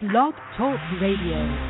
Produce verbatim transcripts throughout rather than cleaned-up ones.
Blog Talk Radio.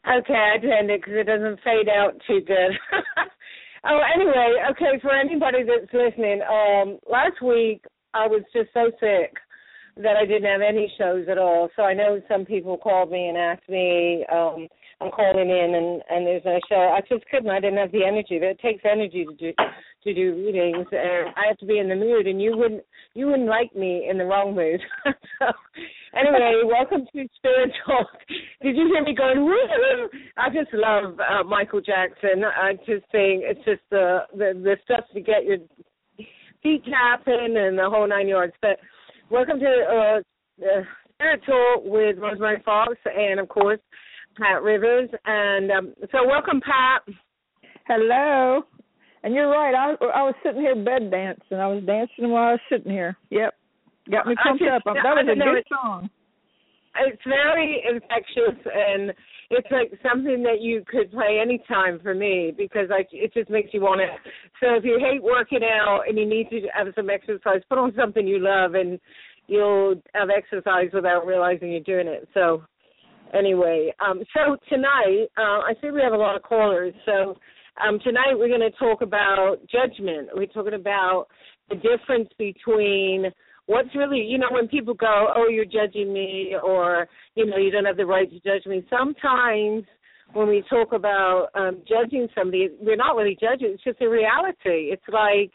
Okay, I tend it because it doesn't fade out too good. Oh, anyway, okay, for anybody that's listening, um, last week I was just so sick that I didn't have any shows at all. So I know some people called me and asked me, um, I'm calling in and, and there's no show. I just couldn't. I didn't have the energy. It takes energy to do to do readings, and I have to be in the mood. And you wouldn't you wouldn't like me in the wrong mood. So anyway, welcome to Spirit Talk. Did you hear me going? Woo! I just love uh, Michael Jackson. I just think it's just the the, the stuff to get your feet tapping and the whole nine yards. But welcome to uh, uh, Spirit Talk with Rosemary Fox and of course Pat Rivers, and um, so welcome, Pat. Hello. And you're right. I I was sitting here bed dancing. I was dancing while I was sitting here. Yep, got me pumped just, up. That was a good it's, song. It's very infectious, and it's like something that you could play anytime for me because I, it just makes you want it. So if you hate working out and you need to have some exercise, put on something you love, and you'll have exercise without realizing you're doing it. So. Anyway, um, so tonight, uh, I see we have a lot of callers. So um, tonight we're going to talk about judgment. We're talking about the difference between what's really, you know, when people go, oh, you're judging me, or, you know, you don't have the right to judge me. Sometimes when we talk about um, judging somebody, we're not really judging. It's just a reality. It's like,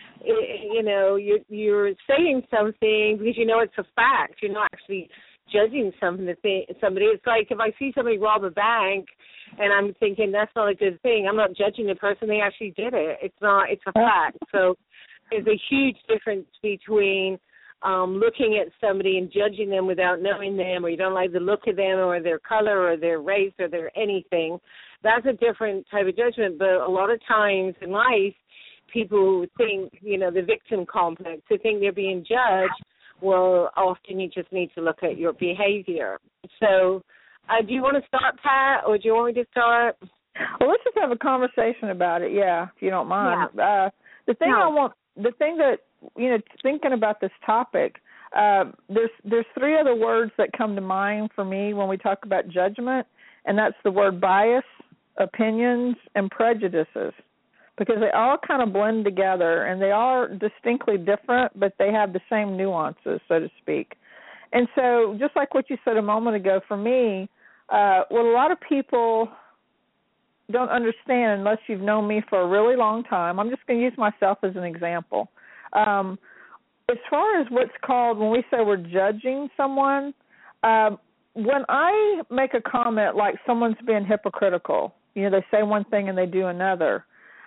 you know, you're, you're saying something because you know it's a fact. You're not actually judging something, somebody. It's like if I see somebody rob a bank and I'm thinking that's not a good thing, I'm not judging the person. They actually did it. It's not, it's a fact. So there's a huge difference between um, looking at somebody and judging them without knowing them, or you don't like the look of them or their color or their race or their anything. That's a different type of judgment. But a lot of times in life, people think, you know, the victim complex, they think they're being judged. Well, often you just need to look at your behavior. So uh, do you want to start, Pat, or do you want me to start? Well, let's just have a conversation about it, yeah, if you don't mind. Yeah. Uh, the thing no. I want, the thing that, you know, thinking about this topic, uh, there's there's three other words that come to mind for me when we talk about judgment, and that's the word bias, opinions, and prejudices. Because they all kind of blend together, and they are distinctly different, but they have the same nuances, so to speak. And so just like what you said a moment ago, for me, uh, what a lot of people don't understand unless you've known me for a really long time, I'm just going to use myself as an example. Um, as far as what's called, when we say we're judging someone, uh, when I make a comment like someone's being hypocritical, you know, they say one thing and they do another,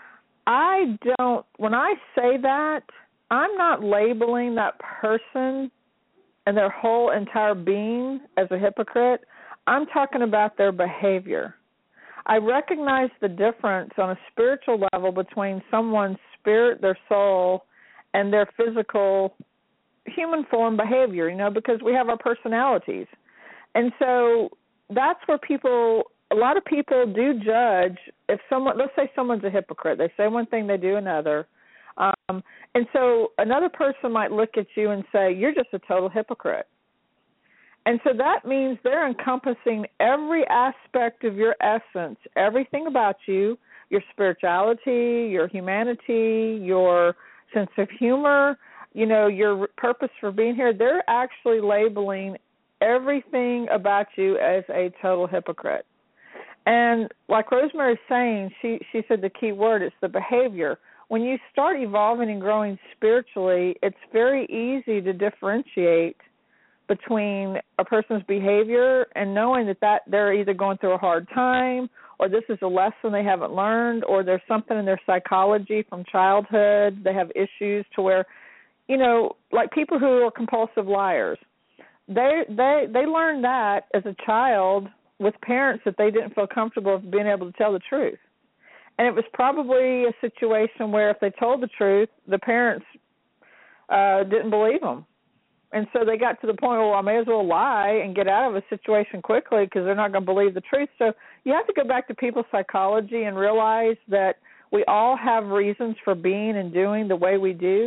I don't, when I say that, I'm not labeling that person and their whole entire being as a hypocrite. I'm talking about their behavior. I recognize the difference on a spiritual level between someone's spirit, their soul, and their physical human form behavior, you know, because we have our personalities. And so that's where people... A lot of people do judge if someone, let's say someone's a hypocrite. They say one thing, they do another. Um, and so another person might look at you and say, you're just a total hypocrite. And so that means they're encompassing every aspect of your essence, everything about you, your spirituality, your humanity, your sense of humor, you know, your purpose for being here. They're actually labeling everything about you as a total hypocrite. And like Rosemary's saying, she, she said the key word, it's the behavior. When you start evolving and growing spiritually, it's very easy to differentiate between a person's behavior and knowing that, that they're either going through a hard time, or this is a lesson they haven't learned, or there's something in their psychology from childhood. They have issues to where, you know, like people who are compulsive liars, they they they learn that as a child with parents that they didn't feel comfortable with being able to tell the truth. And it was probably a situation where if they told the truth, the parents uh, didn't believe them. And so they got to the point, well, I may as well lie and get out of a situation quickly because they're not going to believe the truth. So you have to go back to people's psychology and realize that we all have reasons for being and doing the way we do.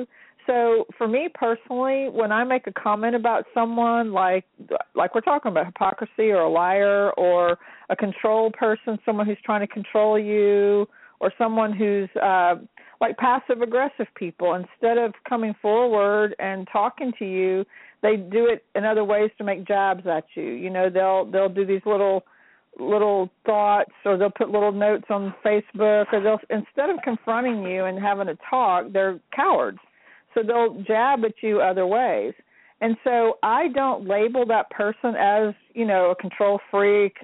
So for me personally, when I make a comment about someone, like like we're talking about hypocrisy or a liar or a control person, someone who's trying to control you, or someone who's uh, like passive-aggressive people, instead of coming forward and talking to you, they do it in other ways to make jabs at you. You know, they'll they'll do these little little thoughts, or they'll put little notes on Facebook, or they'll, instead of confronting you and having a talk, they're cowards. So they'll jab at you other ways. And so I don't label that person as, you know, a control freak.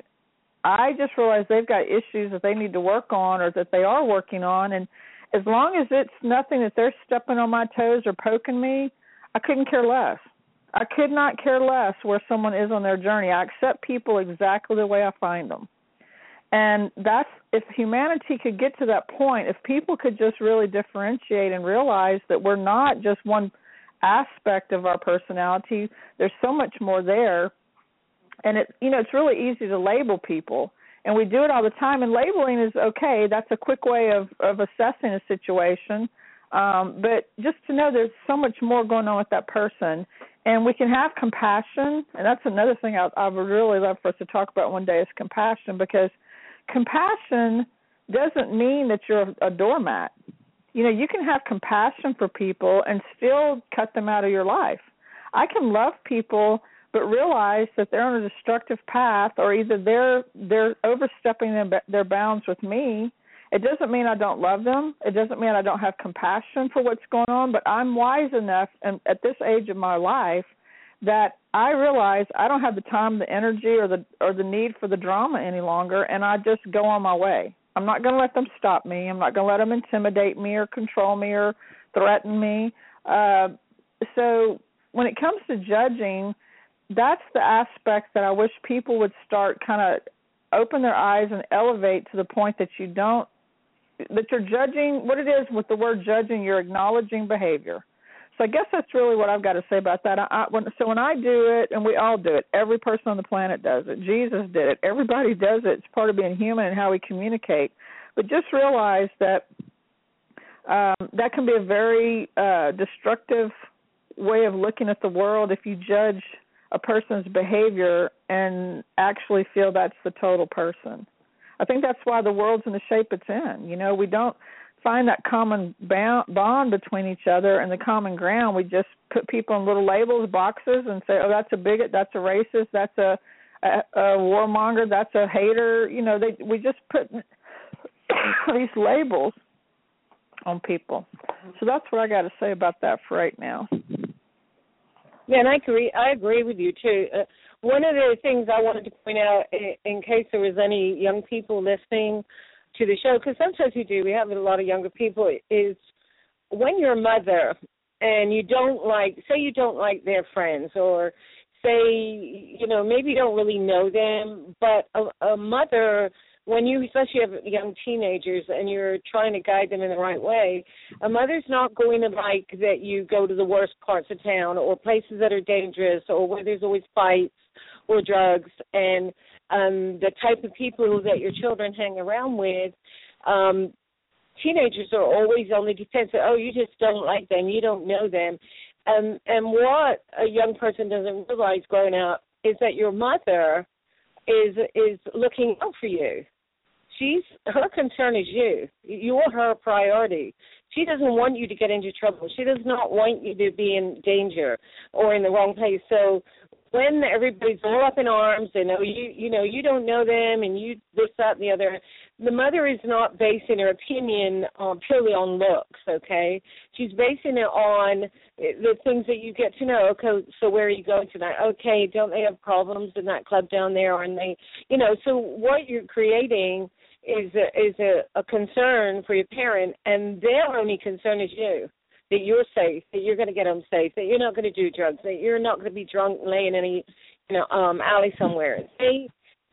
I just realize they've got issues that they need to work on, or that they are working on. And as long as it's nothing that they're stepping on my toes or poking me, I couldn't care less. I could not care less where someone is on their journey. I accept people exactly the way I find them. And that's, if humanity could get to that point, if people could just really differentiate and realize that we're not just one aspect of our personality, there's so much more there. And it, you know, it's really easy to label people, and we do it all the time. And labeling is okay; that's a quick way of, of assessing a situation. Um, but just to know there's so much more going on with that person, and we can have compassion. And that's another thing I, I would really love for us to talk about one day is compassion, because compassion doesn't mean that you're a doormat. You know, you can have compassion for people and still cut them out of your life. I can love people but realize that they're on a destructive path, or either they're they're overstepping their, their bounds with me. It doesn't mean I don't love them. It doesn't mean I don't have compassion for what's going on, but I'm wise enough and at this age of my life that I realize I don't have the time, the energy, or the or the need for the drama any longer, and I just go on my way. I'm not going to let them stop me. I'm not going to let them intimidate me or control me or threaten me. Uh, so when it comes to judging, that's the aspect that I wish people would start kind of open their eyes and elevate to the point that you don't, that you're judging. What it is with the word judging, you're acknowledging behavior. So I guess that's really what I've got to say about that. I, I, when, so when I do it, and we all do it, every person on the planet does it. Jesus did it. Everybody does it. It's part of being human and how we communicate. But just realize that um, that can be a very uh, destructive way of looking at the world if you judge a person's behavior and actually feel that's the total person. I think that's why the world's in the shape it's in. You know, we don't find that common bond between each other and the common ground. We just put people in little labels, boxes, and say, oh, that's a bigot, that's a racist, that's a, a, a warmonger, that's a hater. You know, they, we just put these labels on people. So that's what I got to say about that for right now. Yeah, and I agree. I agree with you too. Uh, one of the things I wanted to point out, in, in case there was any young people listening to the show, because sometimes we do, we have a lot of younger people, is when you're a mother and you don't like, say you don't like their friends, or say, you know, maybe you don't really know them, but a, a mother, when you especially have young teenagers and you're trying to guide them in the right way, a mother's not going to like that you go to the worst parts of town or places that are dangerous or where there's always fights or drugs. And um, the type of people that your children hang around with, um, teenagers are always on the defense. Oh, you just don't like them. You don't know them. Um, and what a young person doesn't realize growing up is that your mother is is looking out for you. She's her concern is you. You're her priority. She doesn't want you to get into trouble. She does not want you to be in danger or in the wrong place. So when everybody's all up in arms and oh you you know you don't know them and you this that and the other, the mother is not basing her opinion um, purely on looks. Okay, she's basing it on the things that you get to know. Okay, so where are you going tonight? Okay, don't they have problems in that club down there? And they, you know, so what you're creating is a, is a, a concern for your parent, and their only concern is you. That you're safe, that you're going to get home safe, that you're not going to do drugs, that you're not going to be drunk and lay in any, you know, um, alley somewhere. They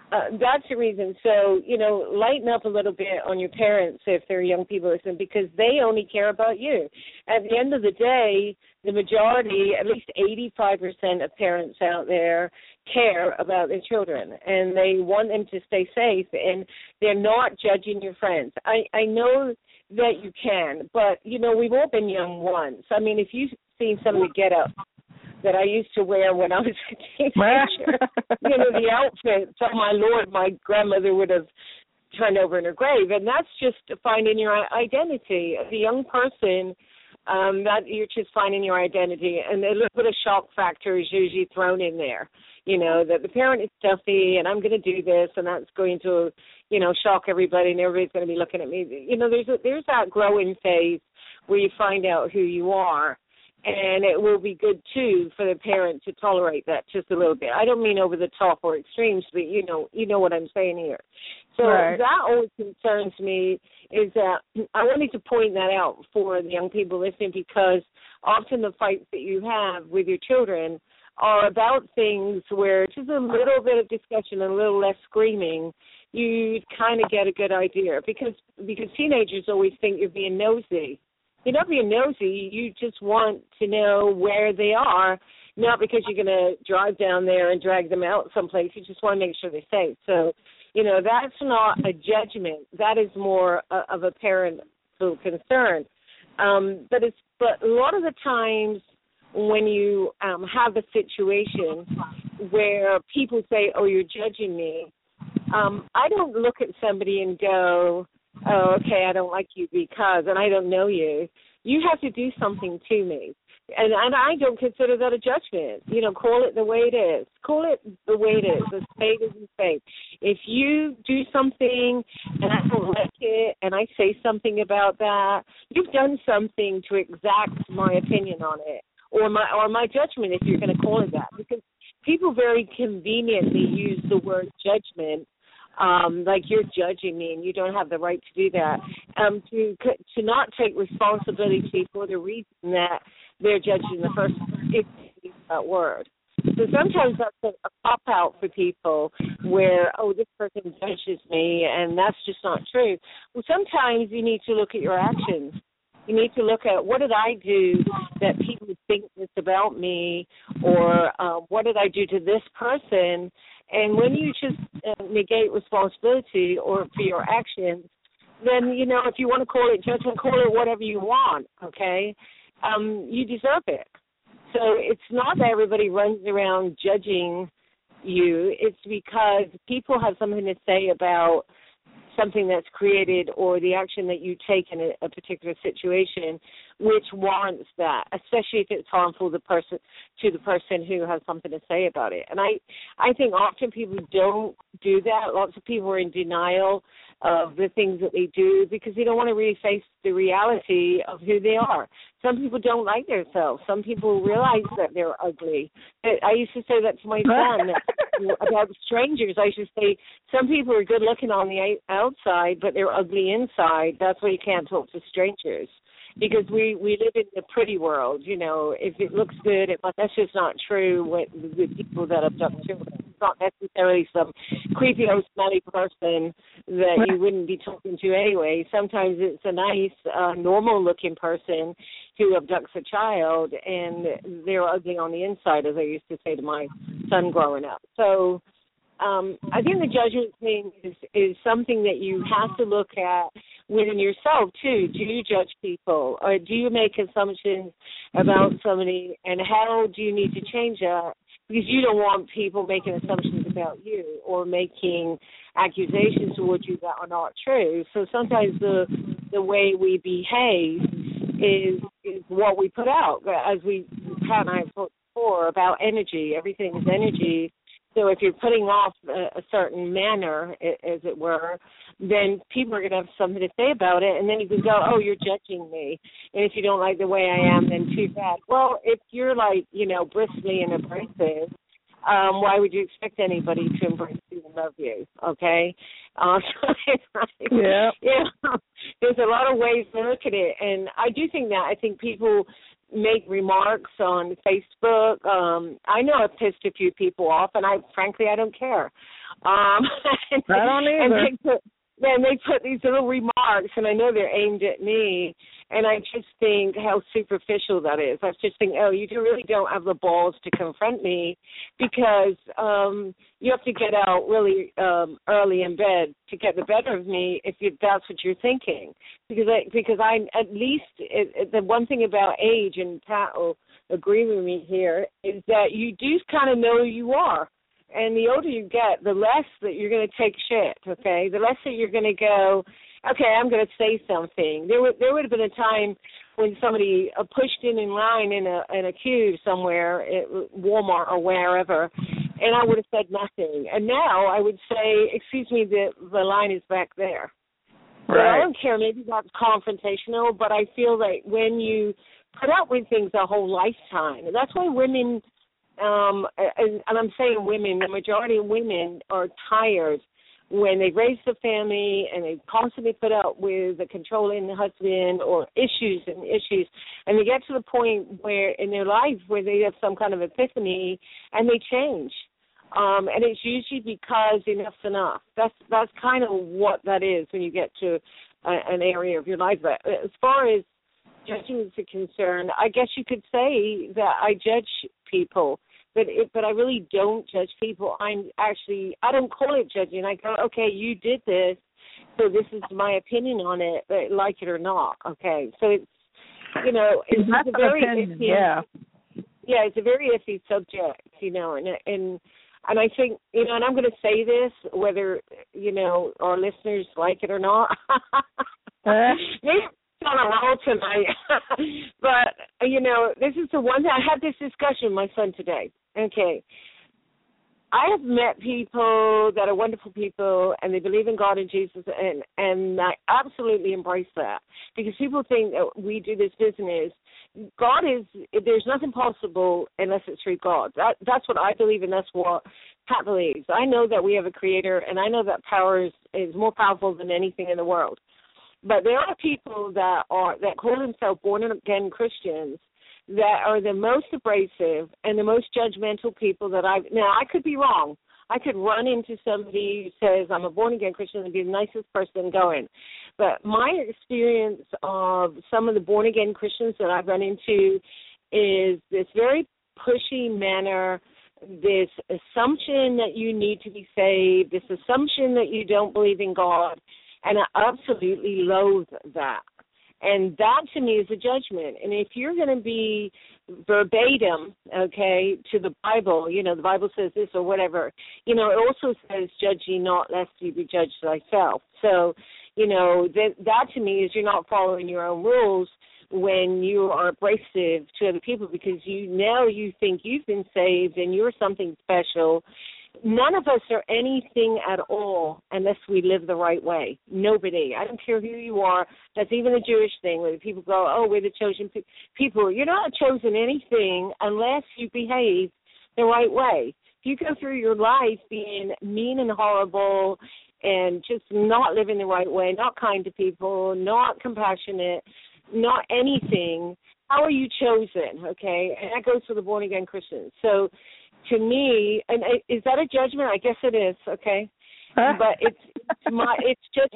Uh, that's the reason. So, you know, lighten up a little bit on your parents if they're young people listening, because they only care about you. At the end of the day, the majority, at least eighty-five percent of parents out there care about their children, and they want them to stay safe, and they're not judging your friends. I, I know that you can, but, you know, we've all been young once. I mean, if you've seen some of the get-ups that I used to wear when I was a teenager, you know, the outfits, oh my Lord, my grandmother would have turned over in her grave. And that's just finding your identity. As a young person, um, that you're just finding your identity. And a little bit of shock factor is usually thrown in there, you know, that the parent is stuffy and I'm going to do this and that's going to, you know, shock everybody and everybody's going to be looking at me. You know, there's a, there's that growing phase where you find out who you are. And it will be good, too, for the parent to tolerate that just a little bit. I don't mean over the top or extremes, but you know you know what I'm saying here. So right. That always concerns me, is that I wanted to point that out for the young people listening, because often the fights that you have with your children are about things where just a little bit of discussion and a little less screaming, you kind of get a good idea. Because because teenagers always think you're being nosy. You're not being nosy. You just want to know where they are, not because you're going to drive down there and drag them out someplace. You just want to make sure they're safe. So, you know, that's not a judgment. That is more a, of a parental concern. Um, but it's but a lot of the times when you um, have a situation where people say, "Oh, you're judging me," um, I don't look at somebody and go, "Oh, okay, I don't like you because," and I don't know you. You have to do something to me. And and I don't consider that a judgment. You know, call it the way it is. Call it the way it is. A spade is a spade. If you do something and I don't like it and I say something about that, you've done something to exact my opinion on it, or my or my judgment, if you're going to call it that. Because people very conveniently use the word judgment, Um, like you're judging me and you don't have the right to do that, um, to to not take responsibility for the reason that they're judging the first if they use that word. So sometimes that's a, a pop-out for people where, oh, this person judges me, and that's just not true. Well, sometimes you need to look at your actions. You need to look at, what did I do that people think this about me, or uh, what did I do to this person? And when you just uh, negate responsibility or for your actions, then, you know, if you want to call it judgment, call it whatever you want, okay? Um, you deserve it. So it's not that everybody runs around judging you. It's because people have something to say about something that's created or the action that you take in a, a particular situation, which warrants that, especially if it's harmful the person to the person who has something to say about it. And I, I think often people don't do that. Lots of people are in denial of the things that they do because they don't want to really face the reality of who they are. Some people don't like themselves. Some people realize that they're ugly. I used to say that to my son about strangers. I used to say, some people are good looking on the outside, but they're ugly inside. That's why you can't talk to strangers. Because we, we live in the pretty world, you know. If it looks good, it, that's just not true with, with people that abduct children. It's not necessarily some creepy, old, smelly person that you wouldn't be talking to anyway. Sometimes it's a nice, uh, normal-looking person who abducts a child, and they're ugly on the inside, as I used to say to my son growing up. So um, I think the judgment thing is, is something that you have to look at within yourself, too. Do you judge people, or do you make assumptions about somebody, and how do you need to change that? Because you don't want people making assumptions about you or making accusations towards you that are not true. So sometimes the the way we behave is is what we put out. As we, Pat and I have talked before about energy, everything is energy. So if you're putting off a, a certain manner, as it were, then people are going to have something to say about it, and then you can go, oh, you're judging me. And if you don't like the way I am, then too bad. Well, if you're like, you know, bristly and abrasive, um, why would you expect anybody to embrace you and love you, okay? Uh, yeah. yeah. There's a lot of ways to look at it, and I do think that. I think people make remarks on Facebook. Um, I know I've pissed a few people off, and I frankly I don't care. Um, and, I don't either. And they put, then they put these little remarks, and I know they're aimed at me, and I just think how superficial that is. I just think, oh, you really don't have the balls to confront me, because um, you have to get out really um, early in bed to get the better of me if you, that's what you're thinking. Because I, because I at least it, it, the one thing about age, and Pat will agree with me here, is that you do kind of know who you are. And the older you get, the less that you're going to take shit, okay? The less that you're going to go, okay, I'm going to say something. There would there would have been a time when somebody uh, pushed in in line in a in a queue somewhere at Walmart or wherever, and I would have said nothing. And now I would say, excuse me, the the line is back there. Right. So I don't care. Maybe that's confrontational, but I feel that when you put up with things a whole lifetime, and that's why women. Um, and, and I'm saying women, the majority of women are tired when they raise a family and they constantly put up with a controlling husband or issues and issues, and they get to the point where in their life where they have some kind of epiphany and they change. Um, and it's usually because enough's enough. That's that's kind of what that is when you get to a, an area of your life. But as far as judging is concerned, I guess you could say that I judge people. But it, but I really don't judge people. I'm actually, I don't call it judging. I go, okay, you did this, so this is my opinion on it, but like it or not, okay? So it's, you know, it's, it's a very opinion, iffy, yeah. Yeah, it's a very iffy subject, you know, and and and I think, you know, and I'm going to say this, whether, you know, our listeners like it or not. Maybe on a roll tonight. But, you know, this is the one thing. I had this discussion with my son today. Okay. I have met people that are wonderful people, and they believe in God and Jesus, and, and I absolutely embrace that, because people think that we do this business. God is, there's nothing possible unless it's through God. That, that's what I believe, and that's what Pat believes. I know that we have a creator, and I know that power is, is more powerful than anything in the world. But there are people that are that call themselves born-again Christians that are the most abrasive and the most judgmental people that I've... Now, I could be wrong. I could run into somebody who says, I'm a born-again Christian, and be the nicest person going. But my experience of some of the born-again Christians that I've run into is this very pushy manner, this assumption that you need to be saved, this assumption that you don't believe in God, and I absolutely loathe that. And that, to me, is a judgment. And if you're going to be verbatim, okay, to the Bible, you know, the Bible says this or whatever, you know, it also says, judge ye not, lest ye be judged thyself. So, you know, that, that to me is you're not following your own rules when you are abrasive to other people, because you now you think you've been saved and you're something special. None of us are anything at all unless we live the right way. Nobody. I don't care who you are. That's even a Jewish thing where people go, oh, we're the chosen pe- people. You're not chosen anything unless you behave the right way. If you go through your life being mean and horrible and just not living the right way, not kind to people, not compassionate, not anything, how are you chosen, okay? And that goes for the born-again Christians. So, to me, and is that a judgment? I guess it is, okay? Huh? But it's, it's my, it's just,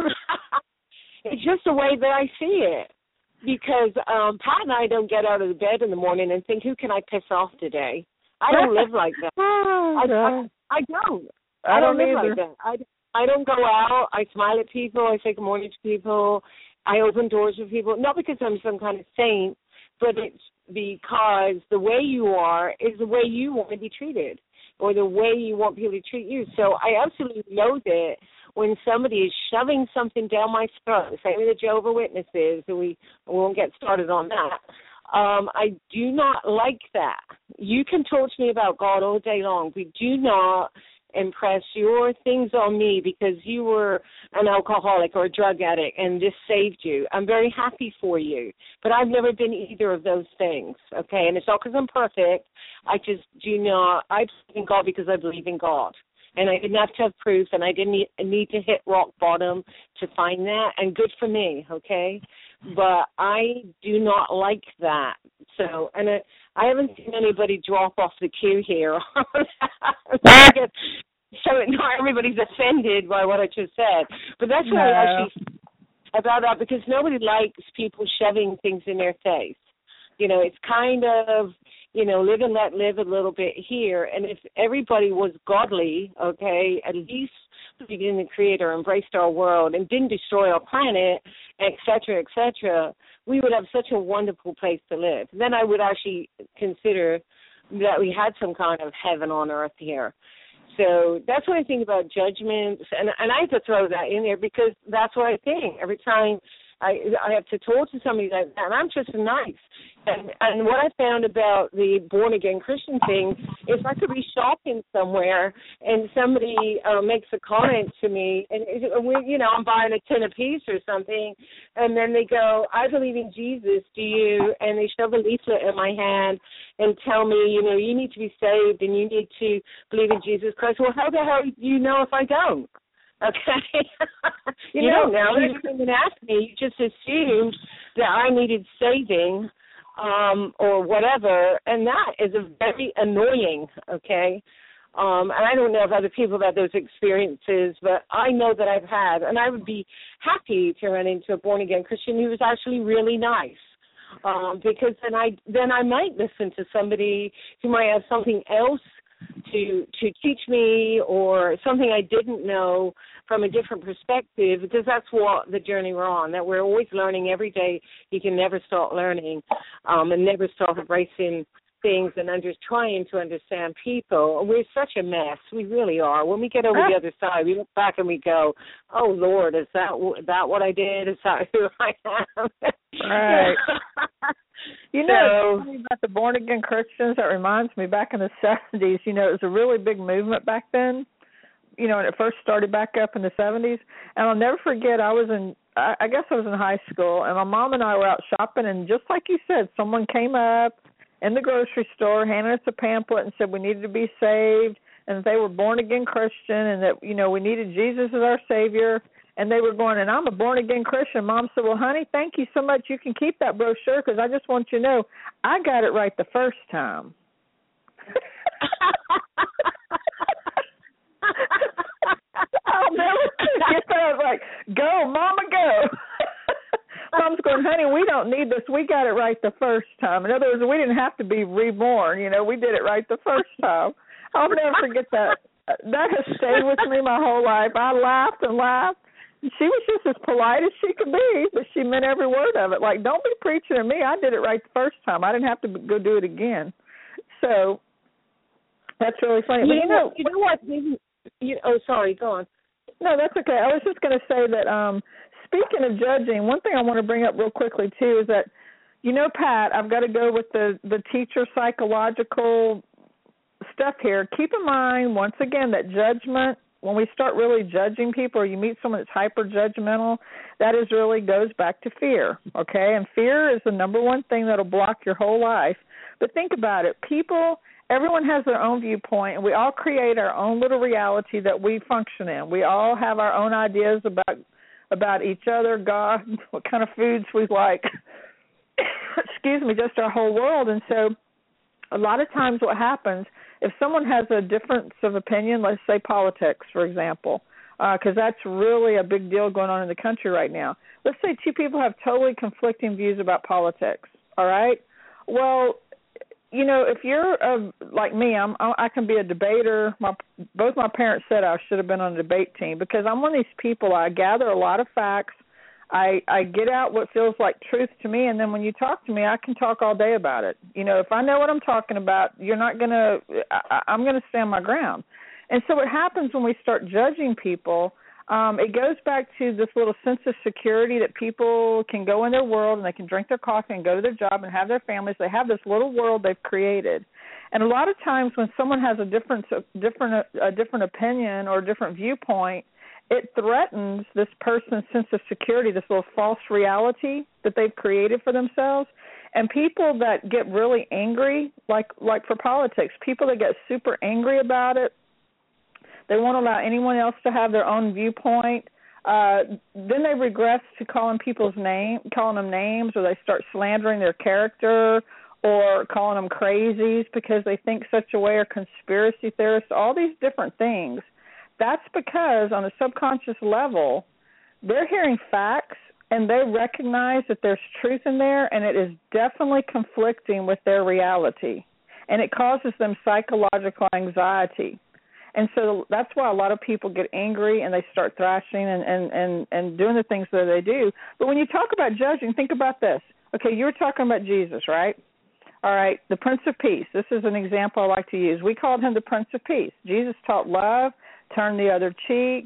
it's just the way that I see it. Because um, Pat and I don't get out of the bed in the morning and think, who can I piss off today? I don't live like that. Oh, I, I, I don't. I, I don't, don't live either. like that. I, I don't go out. I smile at people. I say good morning to people. I open doors for people. Not because I'm some kind of saint, but it's because the way you are is the way you want to be treated, or the way you want people to treat you. So I absolutely loathe it when somebody is shoving something down my throat, same with the Jehovah's Witnesses, and we, we won't get started on that. Um, I do not like that. You can talk to me about God all day long, but do not impress your things on me because you were an alcoholic or a drug addict and this saved you. I'm very happy for you, but I've never been either of those things, okay? And it's not because I'm perfect. I just do not, I believe in God because I believe in God. And I didn't have to have proof, and I didn't need, need to hit rock bottom to find that, and good for me, okay? but I do not like that. So, and I, I haven't seen anybody drop off the queue here. So not everybody's offended by what I just said. But that's what no. I actually about that, because nobody likes people shoving things in their face. You know, it's kind of, you know, live and let live a little bit here. And if everybody was godly, okay, at least believed in the Creator, embraced our world, and didn't destroy our planet, et cetera, et cetera, we would have such a wonderful place to live. Then I would actually consider that we had some kind of heaven on earth here. So that's what I think about judgments, and and I have to throw that in there because that's what I think every time I I have to talk to somebody like that, and I'm just nice. And, and what I found about the born-again Christian thing is I could be shopping somewhere and somebody uh, makes a comment to me, and we, you know, I'm buying a tin apiece or something, and then they go, I believe in Jesus, do you? And they shove a leaflet in my hand and tell me, you know, you need to be saved and you need to believe in Jesus Christ. Well, how the hell do you know if I don't? Okay. you, you don't know. You didn't even ask me. You just assumed that I needed saving um, or whatever, and that is a very annoying, okay? Um, and I don't know if other people have had those experiences, but I know that I've had, and I would be happy to run into a born-again Christian who was actually really nice. Um, because then I then I might listen to somebody who might have something else to to teach me or something I didn't know from a different perspective, because that's what the journey we're on, that we're always learning every day. You can never stop learning um, and never stop embracing things and under, trying to understand people. We're such a mess. We really are. When we get over the other side, we look back and we go, oh, Lord, is that, that what I did? Is that who I am? Right. You know, so, about the born-again Christians, that reminds me, back in the seventies, you know, it was a really big movement back then, you know, when it first started back up in the seventies. And I'll never forget, I was in, I, I guess I was in high school, and my mom and I were out shopping, and just like you said, someone came up in the grocery store, handed us a pamphlet and said we needed to be saved and that they were born-again Christian and that, you know, we needed Jesus as our Savior. And they were going, and I'm a born-again Christian. Mom said, well, honey, thank you so much. You can keep that brochure because I just want you to know I got it right the first time. I'll never forget that. I was like, go, Mama, go. Mom's going, honey, we don't need this. We got it right the first time. In other words, we didn't have to be reborn. You know, we did it right the first time. I'll never forget that. That has stayed with me my whole life. I laughed and laughed. She was just as polite as she could be, but she meant every word of it. Like, don't be preaching to me. I did it right the first time. I didn't have to go do it again. So that's really funny. You, but you know, know, you know what? You, oh, sorry. Go on. No, that's okay. I was just going to say that um, speaking of judging, one thing I want to bring up real quickly, too, is that, you know, Pat, I've got to go with the, the teacher psychological stuff here. Keep in mind, once again, that judgment, when we start really judging people or you meet someone that's hyper-judgmental, that is really goes back to fear, okay? And fear is the number one thing that will block your whole life. But think about it. People, everyone has their own viewpoint, and we all create our own little reality that we function in. We all have our own ideas about about each other, God, what kind of foods we like, excuse me, just our whole world. And so a lot of times what happens, if someone has a difference of opinion, let's say politics, for example, because uh, that's really a big deal going on in the country right now. Let's say two people have totally conflicting views about politics, all right? Well, you know, if you're a, like me, I'm, I can be a debater. My, both my parents said I should have been on a debate team because I'm one of these people. I gather a lot of facts. I, I get out what feels like truth to me, and then when you talk to me, I can talk all day about it. You know, if I know what I'm talking about, you're not going to – I'm going to stand my ground. And so what happens when we start judging people, um, it goes back to this little sense of security that people can go in their world and they can drink their coffee and go to their job and have their families. They have this little world they've created. And a lot of times when someone has a different, different, a different opinion or a different viewpoint, it threatens this person's sense of security, this little false reality that they've created for themselves. And people that get really angry, like like for politics, people that get super angry about it, they won't allow anyone else to have their own viewpoint. Uh, then they regress to calling people's name, calling them names, or they start slandering their character, or calling them crazies because they think such a way, or conspiracy theorists, all these different things. That's because on a subconscious level, they're hearing facts and they recognize that there's truth in there, and it is definitely conflicting with their reality. And it causes them psychological anxiety. And so that's why a lot of people get angry and they start thrashing and, and, and, and doing the things that they do. But when you talk about judging, think about this. Okay, you were talking about Jesus, right? All right, the Prince of Peace. This is an example I like to use. We called him the Prince of Peace. Jesus taught love, turn the other cheek,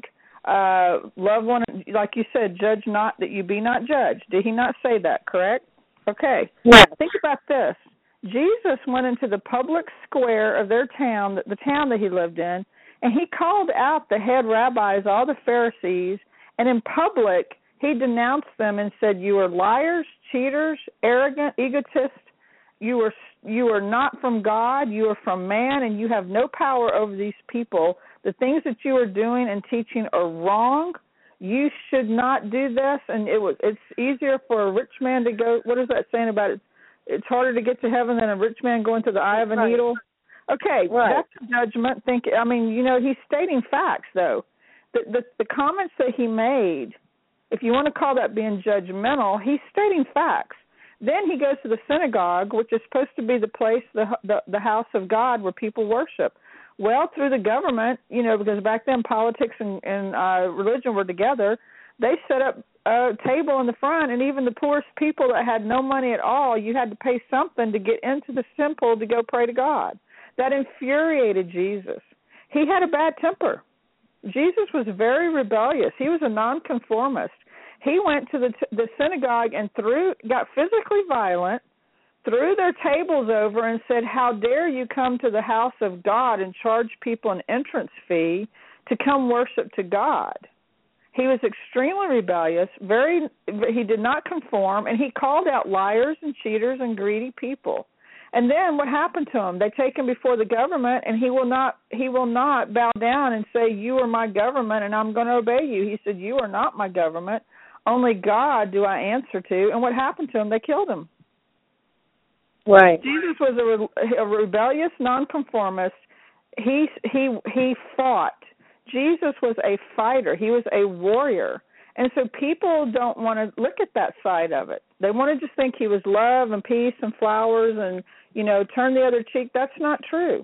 uh, love one, like you said, judge not that you be not judged. Did he not say that, correct? Okay. Yes. Think about this. Jesus went into the public square of their town, the town that he lived in, and he called out the head rabbis, all the Pharisees, and in public he denounced them and said, you are liars, cheaters, arrogant, egotists. You are you are not from God, you are from man, and you have no power over these people. The things that you are doing and teaching are wrong. You should not do this, and it was it's easier for a rich man to go. What is that saying about it? It's harder to get to heaven than a rich man going to the eye of a right. needle. Okay, right. That's judgment. Think I mean, you know, he's stating facts though. The, the the comments that he made, if you want to call that being judgmental, he's stating facts. Then he goes to the synagogue, which is supposed to be the place, the, the the house of God where people worship. Well, through the government, you know, because back then politics and, and uh, religion were together, they set up a table in the front, and even the poorest people that had no money at all, you had to pay something to get into the temple to go pray to God. That infuriated Jesus. He had a bad temper. Jesus was very rebellious. He was a nonconformist. He went to the t- the synagogue and threw, got physically violent, threw their tables over and said, how dare you come to the house of God and charge people an entrance fee to come worship to God. He was extremely rebellious, very. He did not conform, and he called out liars and cheaters and greedy people. And then what happened to him? They take him before the government, and he will not he will not bow down and say, you are my government, and I'm going to obey you. He said, you are not my government. Only God do I answer to. And what happened to him? They killed him. Right. Jesus was a, re- a rebellious nonconformist. He he he fought. Jesus was a fighter. He was a warrior. And so people don't want to look at that side of it. They want to just think he was love and peace and flowers and, you know, turn the other cheek. That's not true.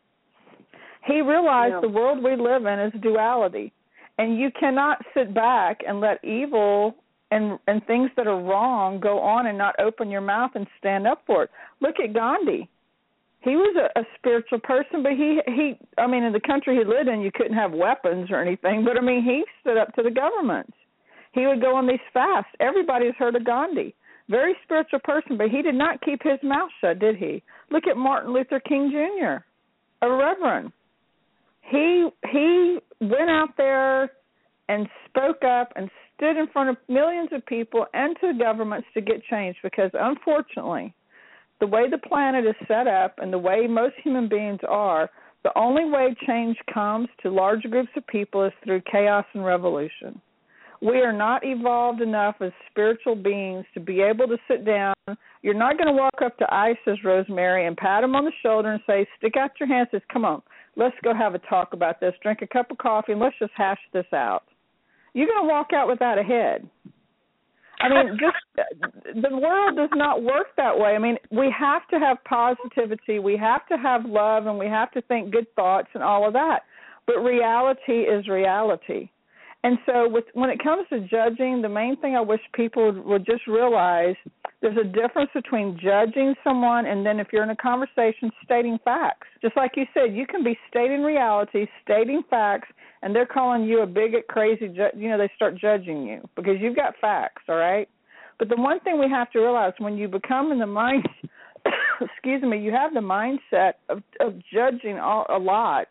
He realized no. the world we live in is duality. And you cannot sit back and let evil and, and things that are wrong go on and not open your mouth and stand up for it. Look at Gandhi. He was a, a spiritual person, but he, he, I mean, in the country he lived in, you couldn't have weapons or anything, but, I mean, he stood up to the government. He would go on these fasts. Everybody's heard of Gandhi. Very spiritual person, but he did not keep his mouth shut, did he? Look at Martin Luther King Junior, a reverend. He he went out there and spoke up and stood in front of millions of people and to governments to get change because, unfortunately, the way the planet is set up and the way most human beings are, the only way change comes to large groups of people is through chaos and revolution. We are not evolved enough as spiritual beings to be able to sit down. You're not going to walk up to ISIS, Rosemary, and pat him on the shoulder and say, stick out your hands and say, come on, let's go have a talk about this, drink a cup of coffee, and let's just hash this out. You're going to walk out without a head. I mean, just the world does not work that way. I mean, we have to have positivity, we have to have love, and we have to think good thoughts and all of that. But reality is reality. And so with, when it comes to judging, the main thing I wish people would, would just realize there's a difference between judging someone and then if you're in a conversation, stating facts. Just like you said, you can be stating reality, stating facts, and they're calling you a bigot, crazy, ju- you know, they start judging you because you've got facts, all right? But the one thing we have to realize when you become in the mind, excuse me, you have the mindset of, of judging all, a lot.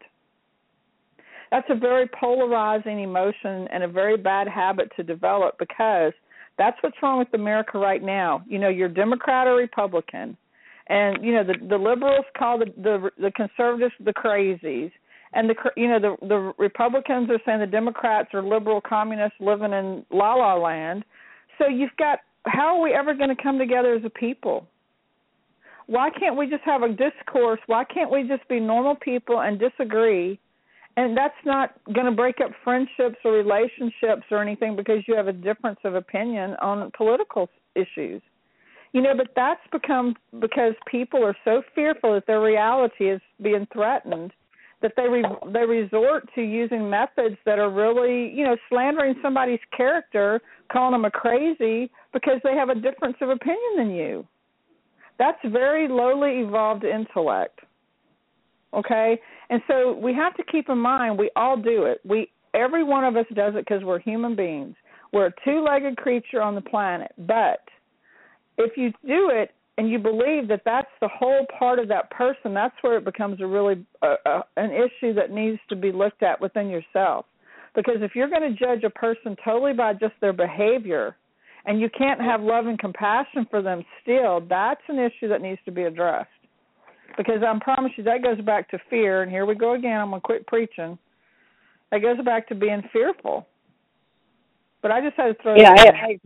That's a very polarizing emotion and a very bad habit to develop because that's what's wrong with America right now. You know, you're Democrat or Republican. And, you know, the, the liberals call the, the, the conservatives the crazies. and the you know the the Republicans are saying the Democrats are liberal communists living in la la land. So you've got, how are we ever going to come together as a people? Why can't we just have a discourse? Why can't we just be normal people and disagree? And that's not going to break up friendships or relationships or anything because you have a difference of opinion on political issues. You know, but that's become because people are so fearful that their reality is being threatened that they re- they resort to using methods that are really, you know, slandering somebody's character, calling them a crazy because they have a difference of opinion than you. That's very lowly evolved intellect, okay? And so we have to keep in mind we all do it. We every one of us does it because we're human beings. We're a two-legged creature on the planet. But if you do it and you believe that that's the whole part of that person, that's where it becomes a really uh, uh, an issue that needs to be looked at within yourself. Because if you're going to judge a person totally by just their behavior, and you can't have love and compassion for them still, that's an issue that needs to be addressed. Because I promise you that goes back to fear, and here we go again, I'm going to quit preaching. That goes back to being fearful. But I just had to throw yeah, that I,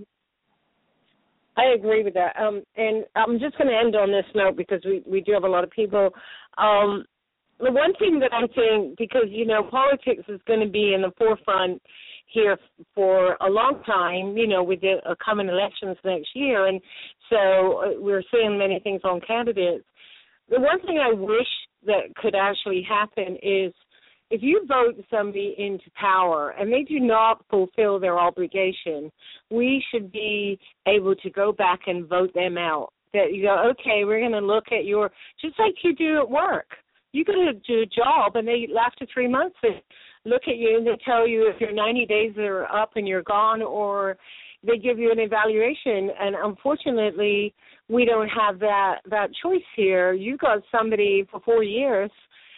I, I agree with that. Um, and I'm just going to end on this note because we, we do have a lot of people. Um, the one thing that I think, because, you know, politics is going to be in the forefront here for a long time, you know, with the uh, coming elections next year. And so uh, we're seeing many things on candidates. The one thing I wish that could actually happen is if you vote somebody into power and they do not fulfill their obligation, we should be able to go back and vote them out. That you go, okay, we're going to look at your, just like you do at work. You go to do a job and they after three months they look at you and they tell you if your ninety days are up and you're gone, or they give you an evaluation. And unfortunately, we don't have that, that choice here. You got somebody for four years,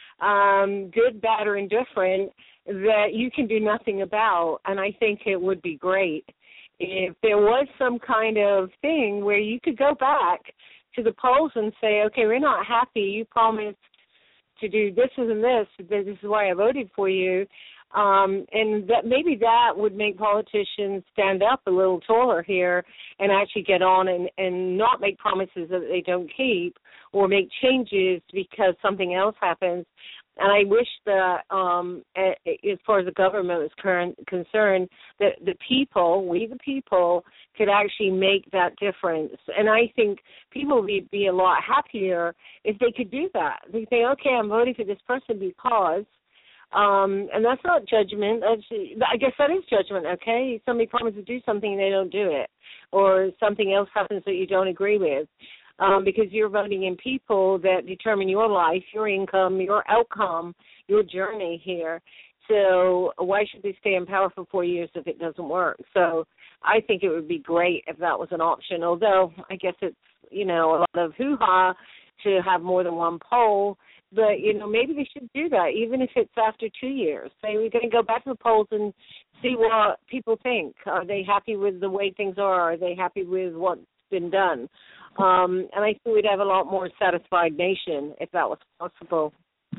um, good, bad, or indifferent, that you can do nothing about. And I think it would be great if there was some kind of thing where you could go back to the polls and say, okay, we're not happy. You promised to do this and this. This is why I voted for you. Um, and that maybe that would make politicians stand up a little taller here and actually get on and, and not make promises that they don't keep or make changes because something else happens. And I wish that um, as far as the government is current, concerned, that the people, we the people, could actually make that difference. And I think people would be, be a lot happier if they could do that. They say, okay, I'm voting for this person because, um, and that's not judgment. That's, I guess that is judgment, okay? Somebody promises to do something and they don't do it, or something else happens that you don't agree with. Um, because you're voting in people that determine your life, your income, your outcome, your journey here. So why should they stay in power for four years if it doesn't work? So I think it would be great if that was an option, although I guess it's, you know, a lot of hoo-ha to have more than one poll. But, you know, maybe they should do that, even if it's after two years. Say we're going to go back to the polls and see what people think. Are they happy with the way things are? Are they happy with what's been done? Um, and I think we'd have a lot more satisfied nation if that was possible.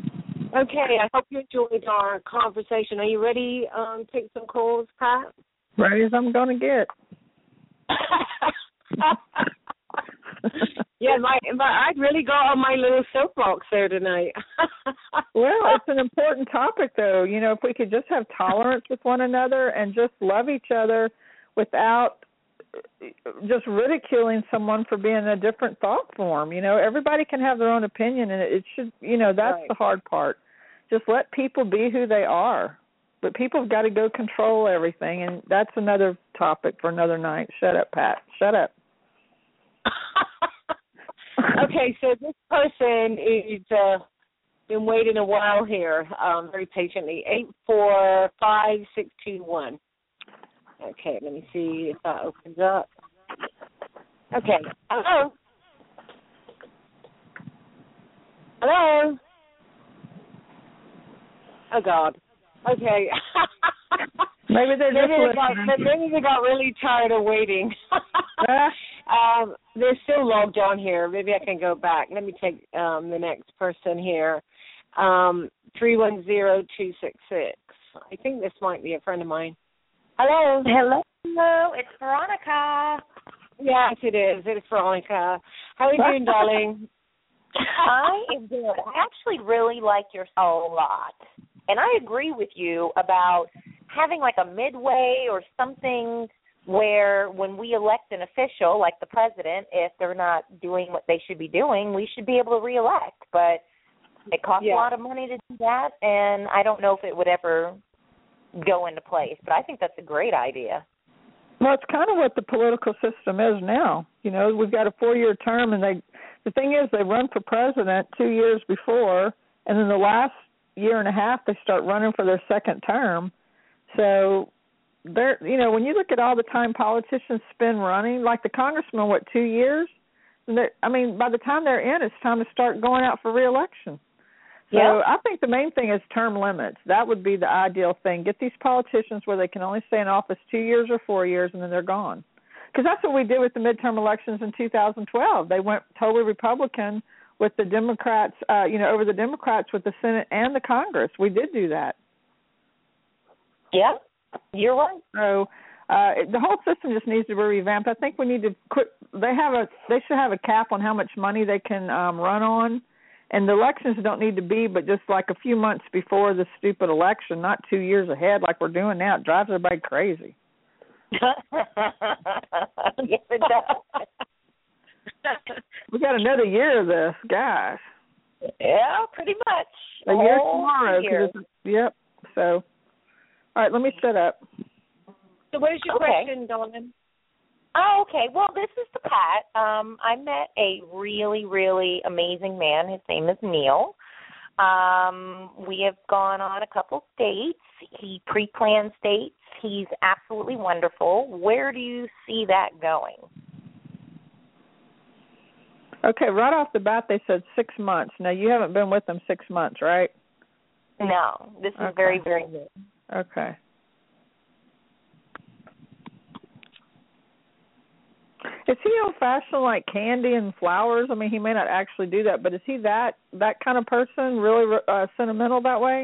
Okay, I hope you enjoyed our conversation. Are you ready um, to take some calls, Pat? Ready as I'm going to get. yeah, my, my I'd really got on my little soapbox there tonight. Well, it's an important topic, though. You know, if we could just have tolerance with one another and just love each other without just ridiculing someone for being a different thought form. You know, everybody can have their own opinion, and it should, you know, that's right. The hard part. Just let people be who they are. But people have got to go control everything, and that's another topic for another night. Shut up, Pat. Shut up. Okay, so this person is uh, been waiting a while here, um, very patiently. eight four five six two one. Okay, let me see if that opens up. Okay. Hello? Hello? Oh, God. Okay. Maybe they're just maybe, they got, listening. maybe they got really tired of waiting. um, they're still logged on here. Maybe I can go back. Let me take um, the next person here. Um, three one zero, two six six. I think this might be a friend of mine. Hello. Hello. Hello. It's Veronica. Yes, it is. It's Veronica. How are you doing, darling? I am good. I actually really like your song a lot. And I agree with you about having like a midway or something where when we elect an official, like the president, if they're not doing what they should be doing, we should be able to reelect. But it costs yeah. a lot of money to do that, and I don't know if it would ever go into place. But I think that's a great idea. Well, it's kind of what the political system is now. You know, we've got a four-year term, and they the thing is they run for president two years before, and then the last year and a half they start running for their second term. So, they're you know, when you look at all the time politicians spend running, like the congressman, what, two years? I mean, by the time they're in, it's time to start going out for re-election. So yeah. I think the main thing is term limits. That would be the ideal thing. Get these politicians where they can only stay in office two years or four years, and then they're gone. Because that's what we did with the midterm elections in two thousand twelve. They went totally Republican with the Democrats, uh, you know, over the Democrats with the Senate and the Congress. We did do that. Yeah, you're right. So uh, the whole system just needs to be revamped. I think we need to quit. They have a. They should have a cap on how much money they can um, run on. And the elections don't need to be but just like a few months before the stupid election, not two years ahead like we're doing now. It drives everybody crazy. Yes, it does. We got another year of this, gosh. Yeah, pretty much. A year tomorrow. Year. It's, yep. So, all right, let me shut up. So what is your okay. question, Dawn? Oh, okay. Well, this is the Pat. Um, I met a really, really amazing man. His name is Neil. Um, we have gone on a couple dates. He pre-planned dates. He's absolutely wonderful. Where do you see that going? Okay, right off the bat, they said six months. Now, you haven't been with them six months, right? No, this is okay. very, very new. Okay. Is he old-fashioned like candy and flowers? I mean, he may not actually do that, but is he that that kind of person, really uh, sentimental that way?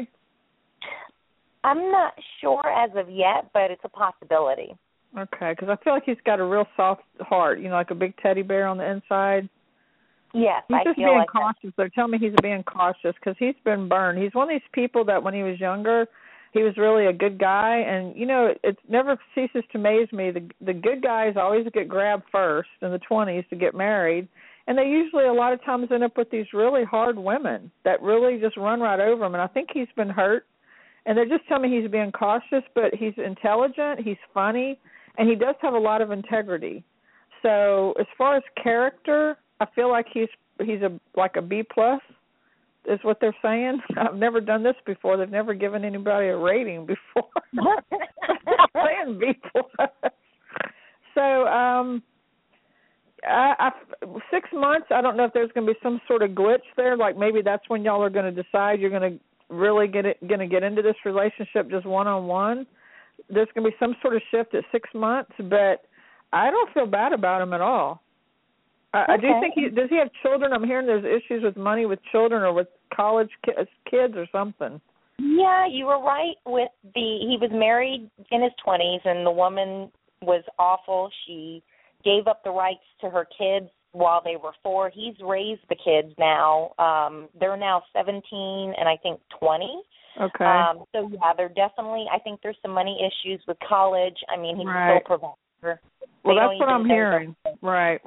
I'm not sure as of yet, but it's a possibility. Okay, because I feel like he's got a real soft heart, you know, like a big teddy bear on the inside. Yes, he's I just feel being like cautious. that. They're telling me he's being cautious because he's been burned. He's one of these people that when he was younger, he was really a good guy, and you know it, it never ceases to amaze me. The the good guys always get grabbed first in the twenties to get married, and they usually a lot of times end up with these really hard women that really just run right over them. And I think he's been hurt, and they're just telling me he's being cautious, but he's intelligent, he's funny, and he does have a lot of integrity. So as far as character, I feel like he's he's a like a B plus. Is what they're saying. I've never done this before. They've never given anybody a rating before. Saying B plus. So, um, I, I, six months. I don't know if there's going to be some sort of glitch there. Like maybe that's when y'all are going to decide you're going to really get it, going to get into this relationship just one on one. There's going to be some sort of shift at six months, but I don't feel bad about him at all. I, okay. I do think he does. He have children? I'm hearing there's issues with money with children or with college ki- kids or something. Yeah, you were right. With the he was married in his twenties, and the woman was awful. She gave up the rights to her kids while they were four. He's raised the kids now. Um, they're now seventeen and I think twenty. Okay. Um, so yeah, they're definitely. I think there's some money issues with college. I mean, he's right. still provider. Well, that's what I'm hearing. Right.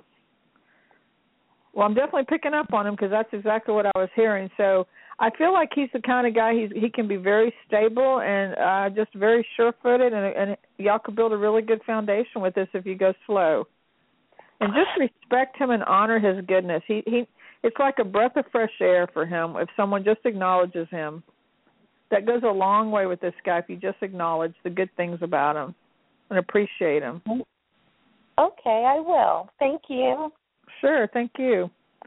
Well, I'm definitely picking up on him because that's exactly what I was hearing. So I feel like he's the kind of guy, he's, he can be very stable and uh, just very sure-footed, and, and y'all could build a really good foundation with this if you go slow. And just respect him and honor his goodness. He he, It's like a breath of fresh air for him if someone just acknowledges him. That goes a long way with this guy if you just acknowledge the good things about him and appreciate him. Okay, I will. Thank you. Sure, thank you.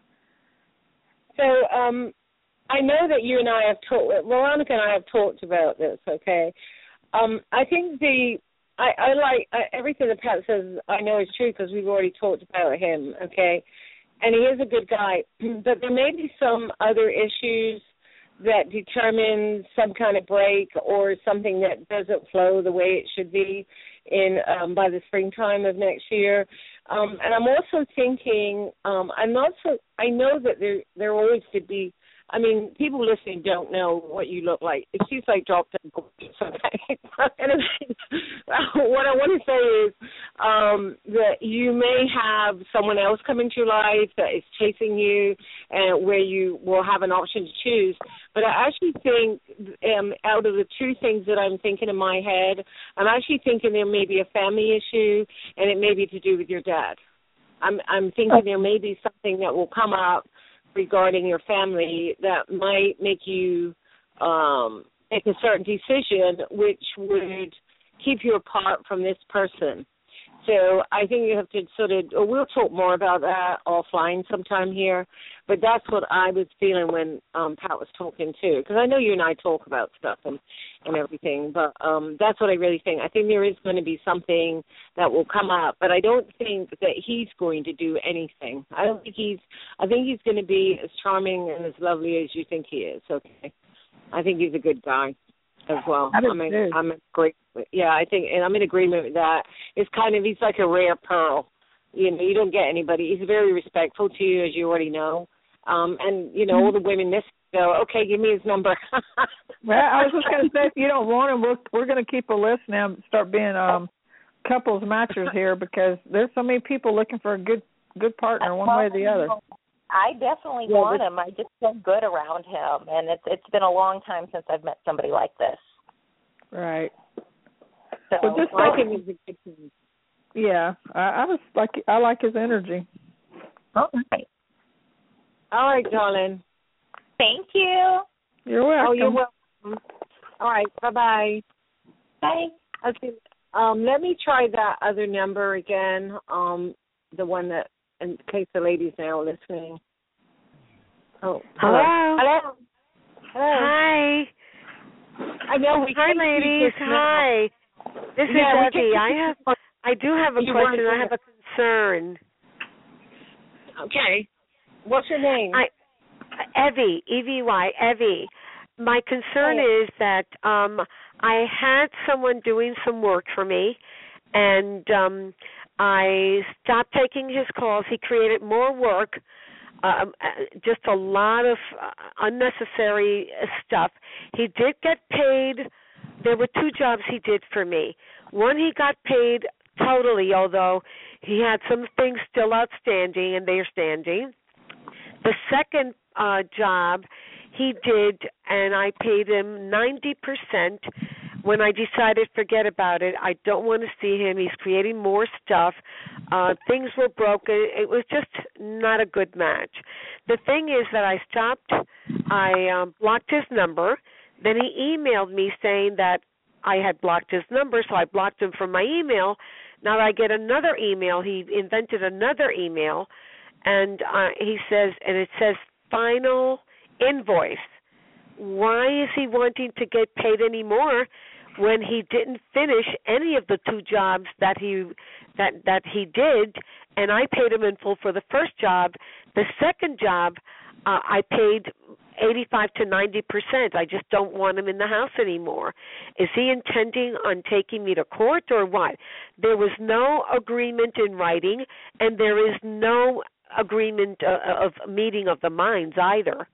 So um, I know that you and I have talked, Veronica and I have talked about this, okay? Um, I think the, I, I like, I, everything that Pat says I know is true because we've already talked about him, okay? And he is a good guy, but there may be some other issues that determines some kind of break or something that doesn't flow the way it should be in um, by the springtime of next year. Um, and I'm also thinking, um, I'm not so, I know that there there always should be, I mean, people listening don't know what you look like. It seems like dropped in gorgeous. Anyway, what I want to say is um, that you may have someone else come into your life that is chasing you and where you will have an option to choose. But I actually think um, out of the two things that I'm thinking in my head, I'm actually thinking there may be a family issue and it may be to do with your dad. I'm, I'm thinking there may be something that will come up regarding your family that might make you um, make a certain decision which would keep you apart from this person. So I think you have to sort of, or we'll talk more about that offline sometime here, but that's what I was feeling when um, Pat was talking too, because I know you and I talk about stuff and, and everything, but um, that's what I really think. I think there is going to be something that will come up, but I don't think that he's going to do anything. I don't think he's, I think he's going to be as charming and as lovely as you think he is, okay? I think he's a good guy as well. I I'm in, I'm in great, yeah, I think, and I'm in agreement with that. It's kind of, he's like a rare pearl. You know, you don't get anybody. He's very respectful to you, as you already know. Um, and, you know, all the women this go, okay, give me his number. Well, I was just going to say, if you don't want him, we're, we're going to keep a list now and start being um, couples matchers here because there's so many people looking for a good good partner one way or the other. I definitely yeah, want him. I just feel good around him, and it's it's been a long time since I've met somebody like this. Right. So well, just I think he's a good thing. Yeah, I, I was like I like his energy. All right. All right, darling. Thank you. You're welcome. Oh, you're welcome. All right. Bye bye. Bye. Okay. Um, let me try that other number again. Um, the one that, in case the ladies now are listening. Oh, hello. Hello. Hello. Hello. Hi. I know we Hi, can't ladies. speak this Hi. This yeah, is Debbie. I have. I do have a you question. I have a concern. Okay. What's your name? I, Evie, E V Y, Evie. My concern hey. is that um, I had someone doing some work for me, and um, I stopped taking his calls. He created more work, um, just a lot of uh, unnecessary stuff. He did get paid. There were two jobs he did for me. One, he got paid totally, although he had some things still outstanding, and they're standing. The second uh, job he did, and I paid him ninety percent. When I decided forget about it, I don't want to see him. He's creating more stuff. Uh, things were broken. It was just not a good match. The thing is that I stopped. I um, blocked his number. Then he emailed me saying that I had blocked his number, so I blocked him from my email. Now I get another email. He invented another email, and uh, he says, and it says final invoice. Why is he wanting to get paid any more when he didn't finish any of the two jobs that he that that he did? And I paid him in full for the first job. The second job, uh, I paid eighty-five to ninety percent. I just don't want him in the house anymore. Is he intending on taking me to court or what? There was no agreement in writing, and there is no agreement uh, of meeting of the minds either.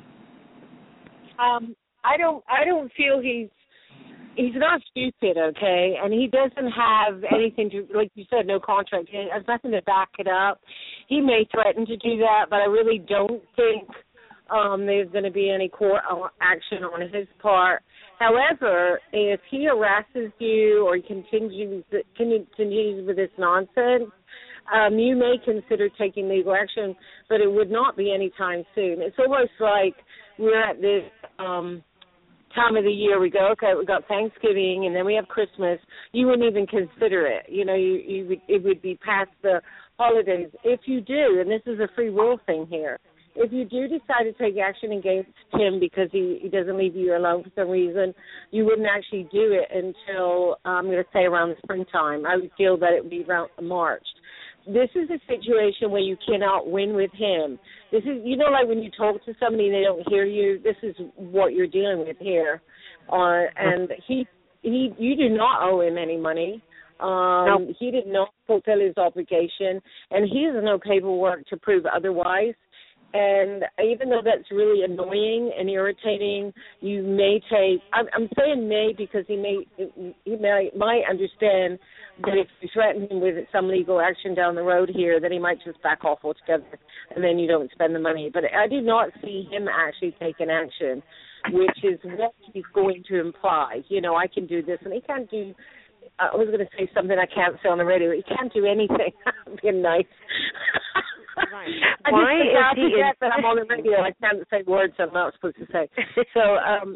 Um, I don't. I don't feel he's. He's not stupid, okay, and he doesn't have anything to, like you said, no contract. He has nothing to back it up. He may threaten to do that, but I really don't think um, there's going to be any court action on his part. However, if he harasses you or he continues continues with this nonsense, um, you may consider taking legal action, but it would not be anytime soon. It's almost like we're at this um, time of the year. We go, okay, we got Thanksgiving, and then we have Christmas. You wouldn't even consider it. You know, you, you would, it would be past the holidays. If you do, and this is a free will thing here, if you do decide to take action against him because he, he doesn't leave you alone for some reason, you wouldn't actually do it until, I'm going to say, around the springtime. I would feel that it would be around March. this is a situation where you cannot win with him. This is, you know, like when you talk to somebody and they don't hear you, this is what you're dealing with here. Uh, and he, he, you do not owe him any money. Um, nope. He did not fulfill his obligation, and he has no paperwork to prove otherwise. And even though that's really annoying and irritating, you may take, I'm, I'm saying may because he may he may, might understand that if you threaten him with some legal action down the road here, then he might just back off altogether, and then you don't spend the money. But I do not see him actually taking action, which is what he's going to imply. You know, I can do this, and he can't do, I was going to say something I can't say on the radio. He can't do anything. I'm being nice. Right. I Why just is he forget in- that I'm on the radio. I can't say words I'm not supposed to say. So um,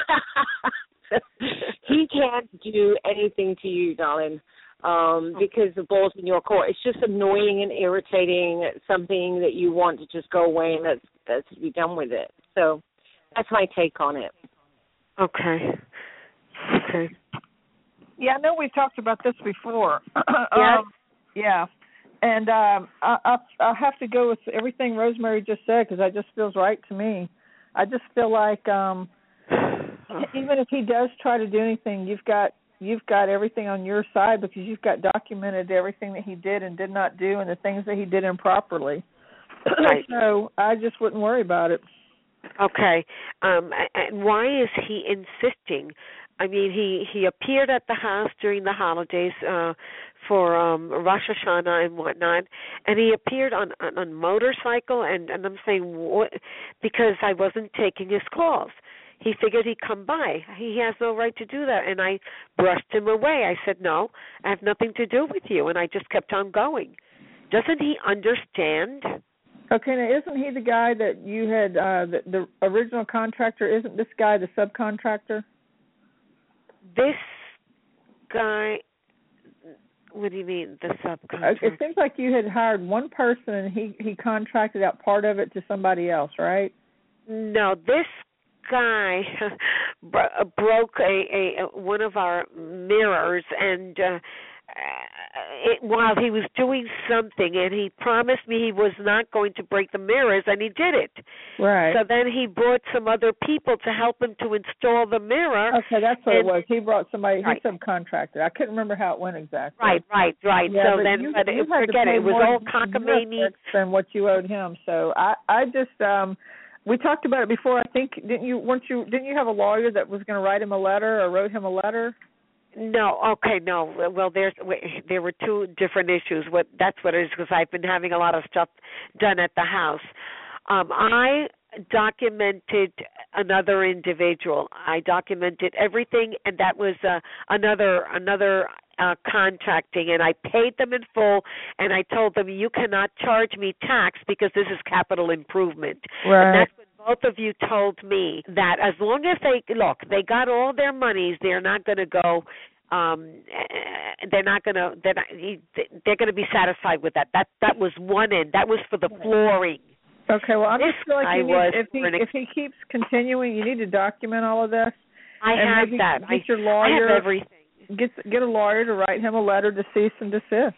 he can't do anything to you, darling, um, because the ball's in your court. It's just annoying and irritating, something that you want to just go away and that's, that's to be done with it. So that's my take on it. Okay. Okay. Yeah, I know we've talked about this before. Yes. um, yeah. And um, I, I, I have to go with everything Rosemary just said because that just feels right to me. I just feel like um, even if he does try to do anything, you've got you've got everything on your side because you've got documented everything that he did and did not do and the things that he did improperly. Right. So I just wouldn't worry about it. Okay. Um, and why is he insisting? I mean, he, he appeared at the house during the holidays uh, for um, Rosh Hashanah and whatnot, and he appeared on on, on motorcycle, and, and I'm saying, what? Because I wasn't taking his calls. He figured he'd come by. He has no right to do that, and I brushed him away. I said, no, I have nothing to do with you, and I just kept on going. Doesn't he understand? Okay, now isn't he the guy that you had, uh, the, the original contractor? Isn't this guy the subcontractor? This guy, what do you mean, the subcontractor? It seems like you had hired one person and he, he contracted out part of it to somebody else, right? No, this guy broke a, a one of our mirrors, and uh, it, while he was doing something, and he promised me he was not going to break the mirrors, and he did it. Right. So then he brought some other people to help him to install the mirror. Okay, that's what and, it was. He brought somebody, right. he subcontracted. I couldn't remember how it went exactly. Right, right, right. Yeah, so but then, you, but you it, forget it. It was all cockamamie than what you owed him. So I, I just, um, we talked about it before. I think didn't you? Weren't you? Didn't you have a lawyer that was going to write him a letter or wrote him a letter? No, okay, no. Well, there's there were two different issues. What that's what it is because I've been having a lot of stuff done at the house. Um, I documented another individual. I documented everything, and that was uh, another another uh, contracting, and I paid them in full, and I told them you cannot charge me tax because this is capital improvement. Right. And that's what both of you told me, that as long as they, look, they got all their monies, they're not going to go, um, they're not going to, they're, not, they're going to be satisfied with that. That that was one end. That was for the flooring. Okay, well, I this just feel like you need, was if he an, if he keeps continuing, you need to document all of this. I and have maybe that. Get I, your lawyer, I have everything. Get get a lawyer to write him a letter to cease and desist.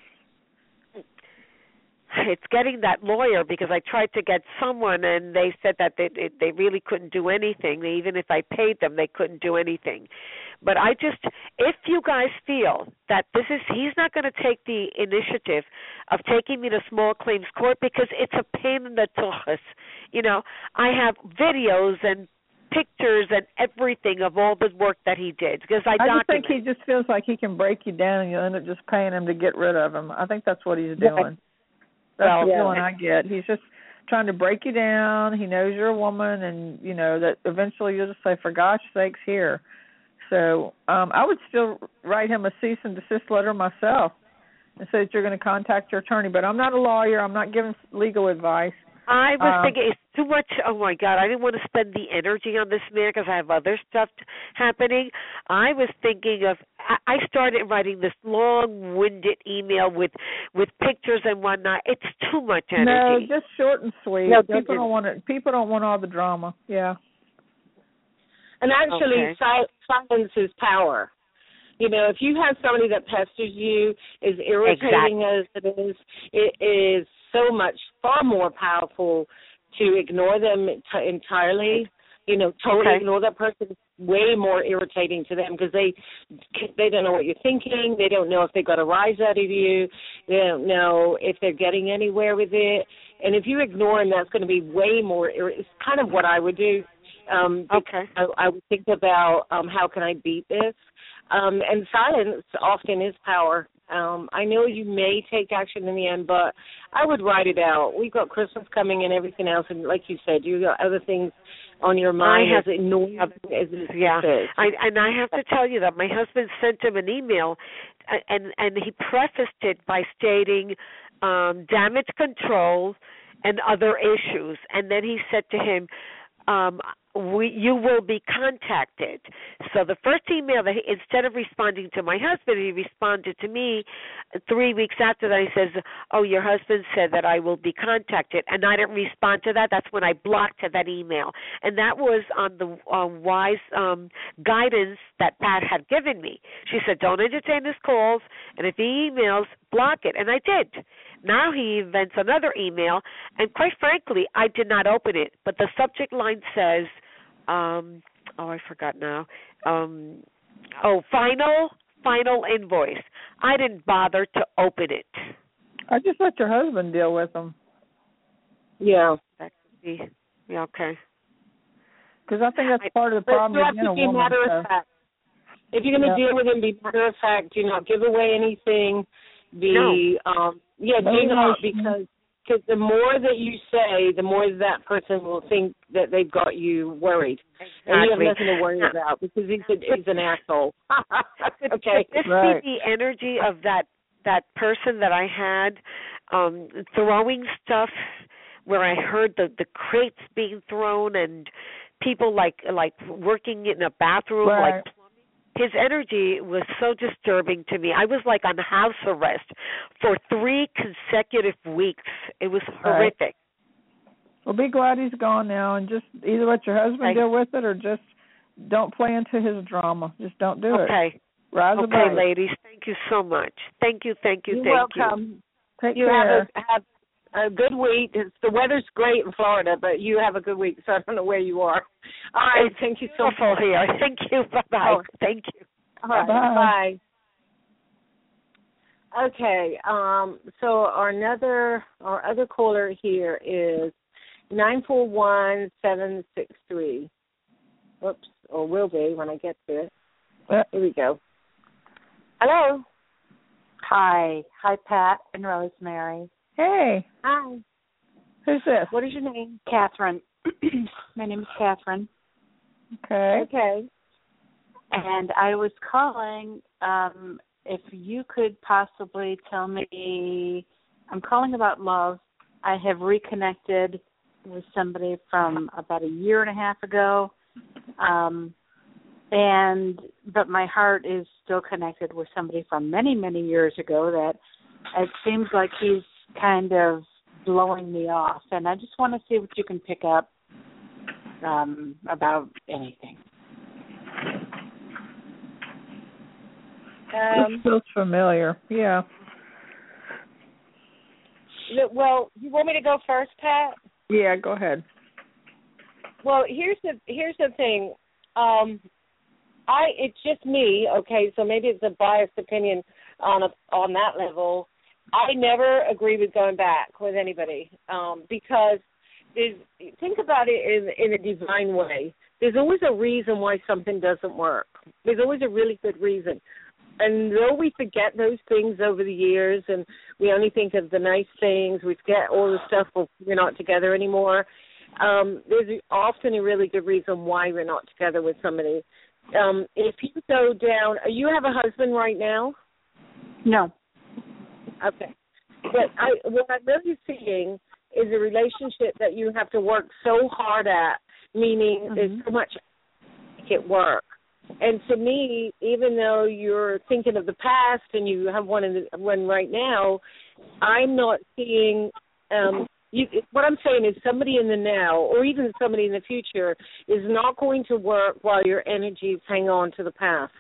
It's getting that lawyer because I tried to get someone and they said that they they really couldn't do anything. Even if I paid them, they couldn't do anything. But I just, if you guys feel that this is, he's not going to take the initiative of taking me to small claims court because it's a pain in the tuchus. You know, I have videos and pictures and everything of all the work that he did because I, I document. just think he just feels like he can break you down and you'll end up just paying him to get rid of him. I think that's what he's doing. Right. That's well, the yeah. feeling I get. He's just trying to break you down. He knows you're a woman, and you know that eventually you'll just say, "For gosh sakes, here." So um, I would still write him a cease and desist letter myself, and say that you're going to contact your attorney. But I'm not a lawyer. I'm not giving legal advice. I was um, thinking it's too much. Oh my God, I didn't want to spend the energy on this man because I have other stuff happening. I was thinking of. I started writing this long-winded email with with pictures and whatnot. It's too much energy. No, just short and sweet. No, people don't want it. People don't want all the drama. Yeah. And actually, Okay. si- silence is power. You know, if you have somebody that pesters you, is irritating exactly. as it is, it is so much far more powerful to ignore them t- entirely. You know, totally okay. ignore that person. It's way more irritating to them because they they don't know what you're thinking. They don't know if they got a rise out of you. They don't know if they're getting anywhere with it. And if you ignore them, that's going to be way more. It's kind of what I would do. Um, okay. I, I would think about um, how can I beat this. Um, and silence often is power. Um, I know you may take action in the end, but I would write it out. We've got Christmas coming and everything else, and like you said, you got other things on your mind. I have, as annoying as it yeah, is. I, and I have to tell you that my husband sent him an email, and and he prefaced it by stating um, damage control and other issues, and then he said to him, Um, we, you will be contacted. So the first email that he, instead of responding to my husband, he responded to me three weeks after that. He says, "Oh, your husband said that I will be contacted," and I didn't respond to that. That's when I blocked that email, and that was on the uh, wise um, guidance that Pat had given me. She said, "Don't entertain his calls, and if he emails, block it," and I did. Now he invents another email, and quite frankly, I did not open it. But the subject line says, um, oh, I forgot now. Um, oh, final, final invoice. I didn't bother to open it. I just let your husband deal with them. Yeah. That could be, yeah, okay. Because I think that's I, part of the problem. You have to be matter of fact. If you're going to yeah. deal with him, be matter of fact. Do not give away anything. Be no. um yeah, no do not emotion. because cause the more that you say, the more that person will think that they've got you worried, exactly. and you have nothing to worry yeah. about because he's a, he's an asshole. Okay, could this right. be the energy of that that person that I had um, throwing stuff where I heard the the crates being thrown and people like like working in a bathroom right. like. His energy was so disturbing to me. I was like on house arrest for three consecutive weeks. It was horrific. Right. Well, be glad he's gone now, and just either let your husband okay. deal with it or just don't play into his drama. Just don't do okay. it. Okay. Rise okay, above ladies. Thank you so much. Thank you, thank you, You're thank welcome. you. Take you care. have a, have a good week. It's, the weather's great in Florida, but you have a good week, so I don't know where you are. All right, it's thank you so beautiful much. here. Thank you. Bye-bye. Oh. Thank you. All right, bye. bye. Okay, um, so our another our other caller here is nine four one seven six three. Whoops, or will be when I get to it. Uh, Here we go. Hello. Hi. Hi, Pat and Rosemary. Hey. Hi. Who's this? What is your name? Catherine. My name is Catherine. Okay. Okay. And I was calling um, if you could possibly tell me, I'm calling about love. I have reconnected with somebody from about a year and a half ago, um, and but my heart is still connected with somebody from many, many years ago that it seems like he's kind of blowing me off, and I just want to see what you can pick up um, about anything. Um, this feels familiar. Yeah. Well, you want me to go first, Pat? Yeah, go ahead. Well, here's the here's the thing. Um, I it's just me, okay. So maybe it's a biased opinion on a, on that level. I never agree with going back with anybody um, because there's, think about it in in a divine way. There's always a reason why something doesn't work. There's always a really good reason. And though we forget those things over the years and we only think of the nice things, we forget all the stuff where we're not together anymore, um, there's often a really good reason why we're not together with somebody. Um, if you go down, you have a husband right now? No. Okay. But I, what I'm really seeing is a relationship that you have to work so hard at, meaning mm-hmm. there's so much to make it work. And to me, even though you're thinking of the past and you have one in the, one right now, I'm not seeing. Um, you, what I'm saying is, somebody in the now, or even somebody in the future, is not going to work while your energies hang on to the past.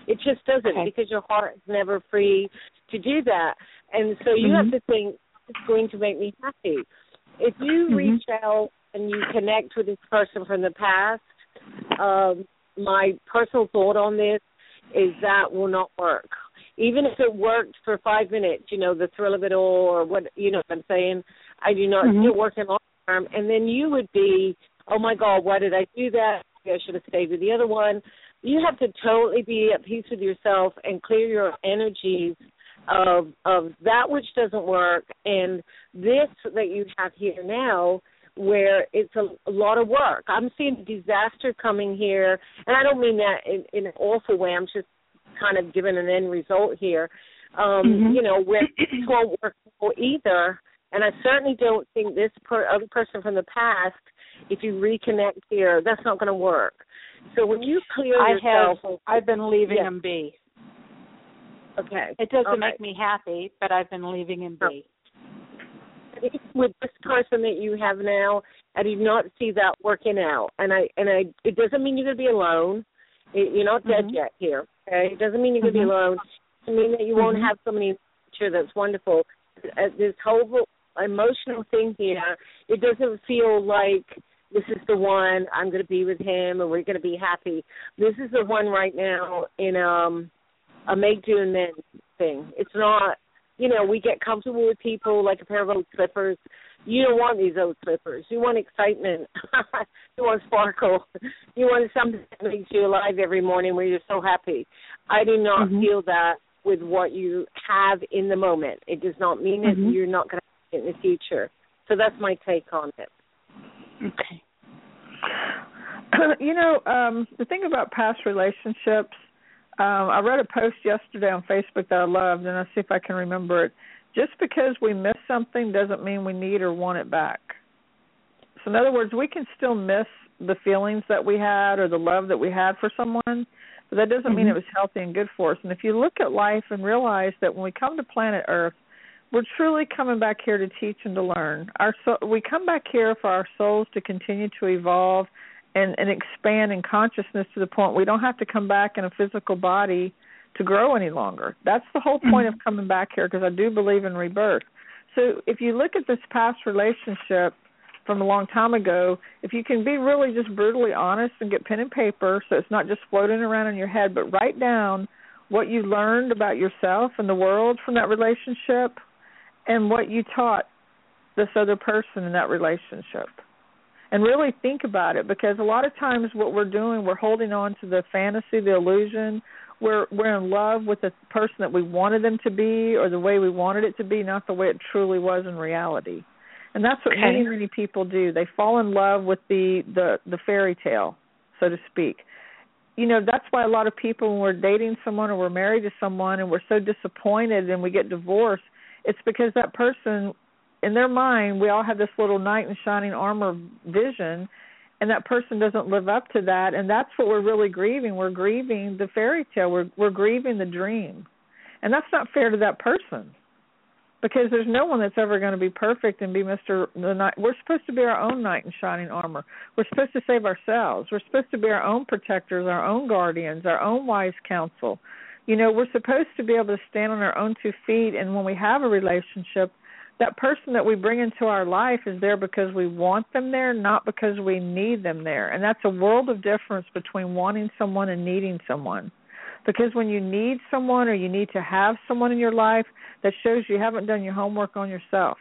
It just doesn't okay. because your heart is never free to do that. And so you mm-hmm. have to think, it's going to make me happy. If you mm-hmm. reach out and you connect with this person from the past, um, my personal thought on this is that will not work. Even if it worked for five minutes, you know, the thrill of it all or what, you know what I'm saying, I do not mm-hmm. see it working long term. And then you would be, oh, my God, why did I do that? I should have stayed with the other one. You have to totally be at peace with yourself and clear your energies of of that which doesn't work and this that you have here now where it's a, a lot of work. I'm seeing disaster coming here, and I don't mean that in, in an awful way. I'm just kind of giving an end result here. Um, mm-hmm. You know, where it won't work either, and I certainly don't think this per, other person from the past, if you reconnect here, that's not going to work. So when you clear I yourself... have, I've been leaving yeah. him be. Okay. It doesn't okay. make me happy, but I've been leaving him be. With this person that you have now, I do not see that working out. And I and I it doesn't mean you're going to be alone. It, you're not dead mm-hmm. yet here. Okay? It doesn't mean you're going to mm-hmm. be alone. It doesn't mean that you won't mm-hmm. have somebody in the future that's wonderful. Uh, this whole emotional thing here, it doesn't feel like this is the one, I'm going to be with him and we're going to be happy. This is the one right now in um, a make do and then thing. It's not, you know, we get comfortable with people like a pair of old slippers. You don't want these old slippers. You want excitement. You want sparkle. You want something that makes you alive every morning where you're so happy. I do not mm-hmm. feel that with what you have in the moment. It does not mean mm-hmm. that you're not going to have it in the future. So that's my take on it. Okay. You know, um, the thing about past relationships, um, I read a post yesterday on Facebook that I loved, and I'll see if I can remember it. Just because we miss something doesn't mean we need or want it back. So in other words, we can still miss the feelings that we had or the love that we had for someone, but that doesn't mm-hmm. mean it was healthy and good for us. And if you look at life and realize that when we come to planet Earth, we're truly coming back here to teach and to learn. Our so, we come back here for our souls to continue to evolve and, and expand in consciousness to the point we don't have to come back in a physical body to grow any longer. That's the whole point of coming back here, because I do believe in rebirth. So if you look at this past relationship from a long time ago, if you can be really just brutally honest and get pen and paper so it's not just floating around in your head, but write down what you learned about yourself and the world from that relationship and what you taught this other person in that relationship. And really think about it, because a lot of times what we're doing, we're holding on to the fantasy, the illusion. We're we're in love with the person that we wanted them to be or the way we wanted it to be, not the way it truly was in reality. And that's what okay. many, many people do. They fall in love with the, the, the fairy tale, so to speak. You know, that's why a lot of people, when we're dating someone or we're married to someone and we're so disappointed and we get divorced, it's because that person, in their mind, we all have this little knight in shining armor vision, and that person doesn't live up to that, and that's what we're really grieving. We're grieving the fairy tale. We're, we're grieving the dream. And that's not fair to that person, because there's no one that's ever going to be perfect and be Mister the Knight. We're supposed to be our own knight in shining armor. We're supposed to save ourselves. We're supposed to be our own protectors, our own guardians, our own wise counsel. You know, we're supposed to be able to stand on our own two feet, and when we have a relationship, that person that we bring into our life is there because we want them there, not because we need them there. And that's a world of difference between wanting someone and needing someone. Because when you need someone or you need to have someone in your life, that shows you haven't done your homework on yourself.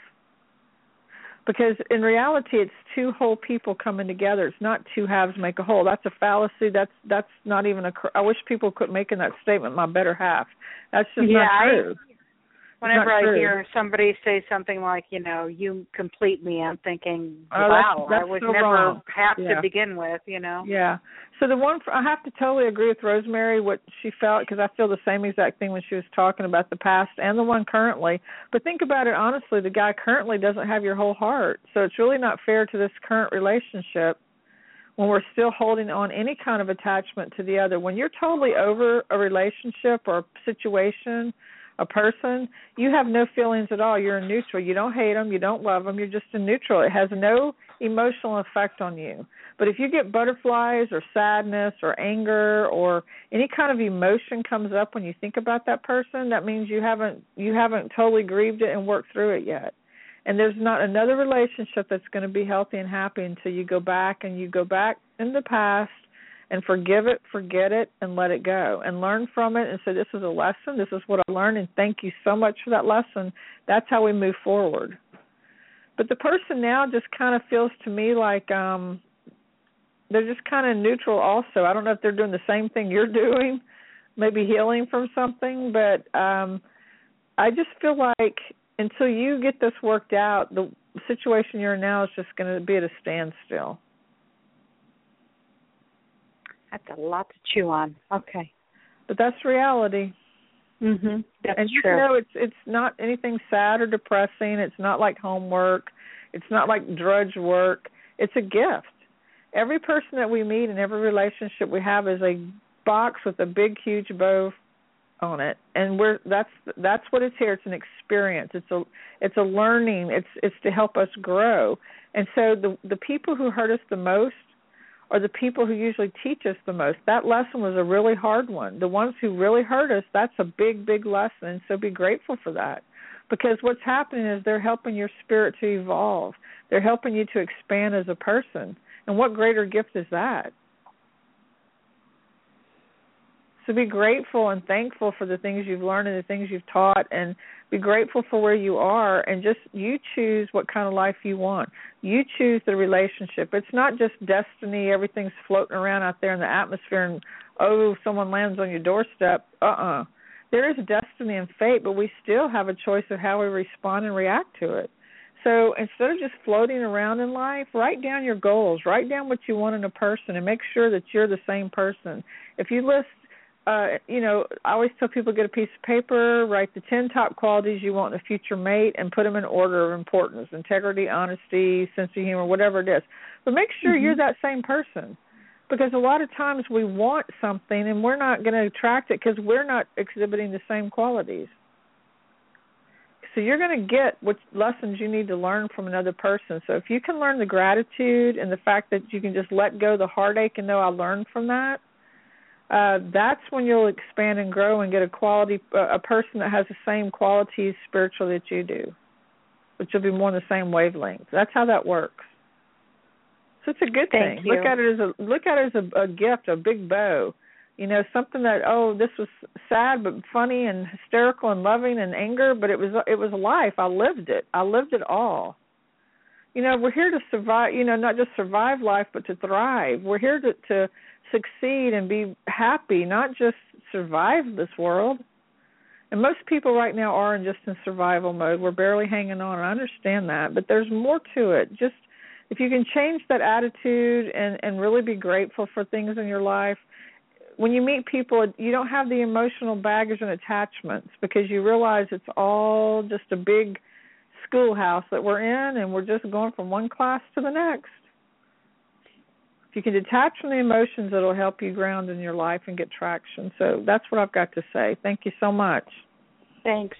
Because in reality, it's two whole people coming together. It's not two halves make a whole. That's a fallacy. That's that's not even a. I wish people quit making that statement, my better half. That's just yeah, not true. I, whenever I true. hear somebody say something like, you know, you complete me, I'm thinking, oh, wow, that's, that's I was so never wrong. half yeah. to begin with, you know. Yeah. So the one, I have to totally agree with Rosemary, what she felt, because I feel the same exact thing when she was talking about the past and the one currently. But think about it honestly, the guy currently doesn't have your whole heart. So it's really not fair to this current relationship when we're still holding on any kind of attachment to the other. When you're totally over a relationship or a situation, a person, you have no feelings at all. You're in neutral. You don't hate them. You don't love them. You're just in neutral. It has no emotional effect on you. But if you get butterflies or sadness or anger or any kind of emotion comes up when you think about that person, that means you haven't you haven't totally grieved it and worked through it yet. And there's not another relationship that's going to be healthy and happy until you go back and you go back in the past and forgive it, forget it, and let it go. And learn from it and say, this is a lesson, this is what I learned, and thank you so much for that lesson. That's how we move forward. But the person now just kind of feels to me like um, they're just kind of neutral also. I don't know if they're doing the same thing you're doing, maybe healing from something, but um, I just feel like until you get this worked out, the situation you're in now is just going to be at a standstill. That's a lot to chew on. Okay. But that's reality. Mhm. That's and you true. know it's it's not anything sad or depressing. It's not like homework. It's not like drudge work. It's a gift. Every person that we meet and every relationship we have is a box with a big, huge bow on it, and we're that's that's what it's here. It's an experience. It's a it's a learning. It's it's to help us grow. And so the the people who hurt us the most are the people who usually teach us the most. That lesson was a really hard one. The ones who really hurt us, that's a big, big lesson, and so be grateful for that. Because what's happening is they're helping your spirit to evolve. They're helping you to expand as a person. And what greater gift is that? So be grateful and thankful for the things you've learned and the things you've taught, and be grateful for where you are, and just you choose what kind of life you want. You choose the relationship. It's not just destiny, everything's floating around out there in the atmosphere and, oh, someone lands on your doorstep. Uh-uh. There is destiny and fate, but we still have a choice of how we respond and react to it. So instead of just floating around in life, write down your goals. Write down what you want in a person and make sure that you're the same person. If you list Uh, you know, I always tell people get a piece of paper, write the ten top qualities you want in a future mate, and put them in order of importance: integrity, honesty, sense of humor, whatever it is. But make sure mm-hmm. you're that same person, because a lot of times we want something and we're not going to attract it because we're not exhibiting the same qualities. So you're going to get what lessons you need to learn from another person. So if you can learn the gratitude and the fact that you can just let go the heartache and know I learned from that, Uh, that's when you'll expand and grow and get a quality, uh, a person that has the same qualities spiritually that you do, but you'll be more on the same wavelength. That's how that works. So it's a good Thank thing. you. Look at it as a look at it as a, a gift, a big bow. You know, something that oh, this was sad but funny and hysterical and loving and anger, but it was it was life. I lived it. I lived it all. You know, we're here to survive. You know, not just survive life, but to thrive. We're here to. to succeed and be happy, not just survive this world. And most people right now are in just in survival mode. We're barely hanging on. I understand that, but there's more to it. Just if you can change that attitude and, and really be grateful for things in your life, when you meet people, you don't have the emotional baggage and attachments because you realize it's all just a big schoolhouse that we're in, and we're just going from one class to the next. If you can detach from the emotions, it'll help you ground in your life and get traction. So that's what I've got to say. Thank you so much. Thanks.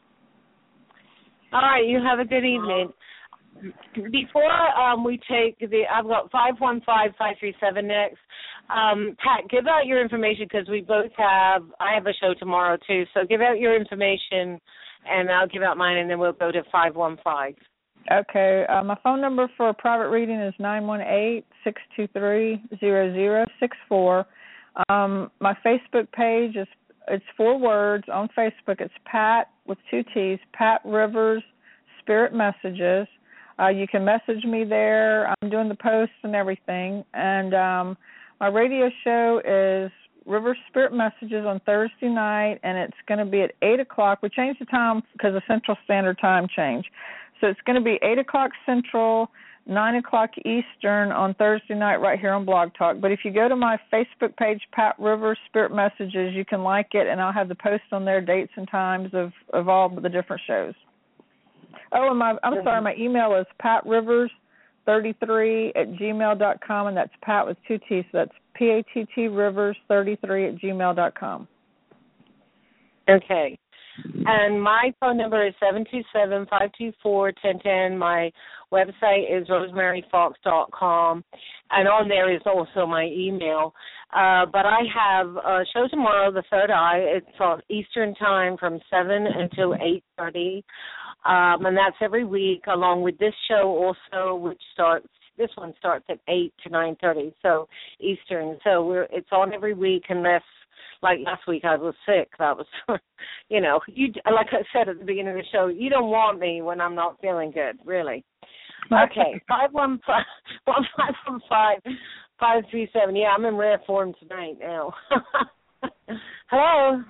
All right, you have a good evening. Before um, we take the, I've got five one five, five three seven next. Um, Pat, give out your information because we both have, I have a show tomorrow too, so give out your information and I'll give out mine and then we'll go to five one five. Okay, uh, my phone number for a private reading is nine one eight, six two three, zero zero six four. Um, my Facebook page is, it's four words on Facebook. It's Pat with two T's, Pat Rivers Spirit Messages. Uh, you can message me there. I'm doing the posts and everything. And um, my radio show is River Spirit Messages on Thursday night, and it's going to be at eight o'clock. We changed the time because of Central Standard Time change. So it's going to be eight o'clock Central, nine o'clock Eastern on Thursday night right here on Blog Talk. But if you go to my Facebook page, Pat Rivers Spirit Messages, you can like it, and I'll have the post on there, dates and times of, of all the different shows. Oh, and my, I'm sorry, my email is patrivers thirty-three at gmail dot com, and that's Pat with two T's. So that's P A T T Rivers thirty-three at gmail dot com. Okay. And my phone number is seven two seven, five two four, one zero one zero. My website is rosemary fox dot com, and on there is also my email. Uh, but I have a show tomorrow, The Third Eye. It's on Eastern Time from seven until eight thirty, um, and that's every week, along with this show also, which starts, this one starts at eight to nine thirty, so Eastern. So we're it's on every week unless, like last week, I was sick. That was, you know, you like I said at the beginning of the show, you don't want me when I'm not feeling good, really. Okay, five one five one five one five five three seven. Yeah, I'm in rare form tonight now. Hello.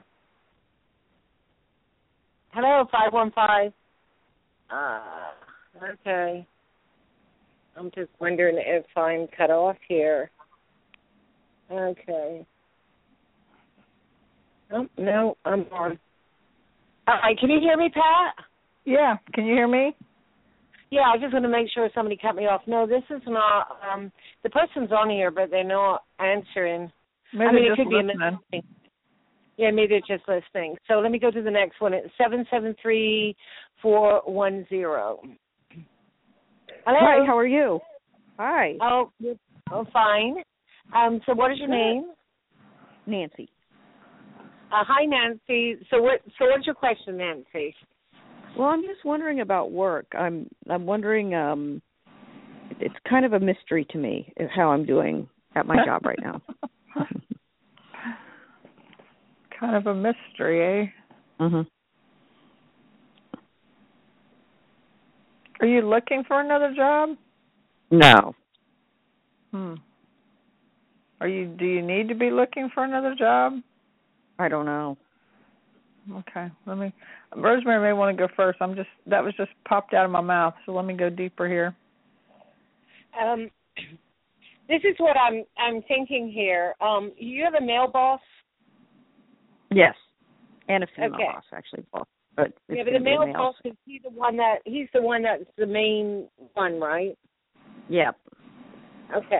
Hello, five one five. Uh, okay. I'm just wondering if I'm cut off here. Okay. Oh, no, I'm on. All right, can you hear me, Pat? Yeah, can you hear me? Yeah, I just want to make sure somebody cut me off. No, this is not, um, the person's on here, but they're not answering. Maybe I mean, it just could listening. be a missing. Yeah, maybe they're just listening. So let me go to the next one. It's seven seven three four one zero. Hello. Hi, how are you? Hi. Oh, oh fine. Um, so what is your name? Nancy. Uh, hi, Nancy. So what? So what's your question, Nancy? Well, I'm just wondering about work. I'm I'm wondering. Um, it's kind of a mystery to me how I'm doing at my job right now. Kind of a mystery, eh? Mhm. Are you looking for another job? No. Hmm. Are you? Do you need to be looking for another job? I don't know. Okay. Let me. Rosemary may want to go first. I'm just. That was just popped out of my mouth. So let me go deeper here. Um, this is what I'm. I'm thinking here. Um, you have a male boss. Yes. And a female Okay. boss, actually. Both. But it's Yeah, but gonna the be a male male. boss is he the one that he's the one that's the main one, right? Yeah. Okay.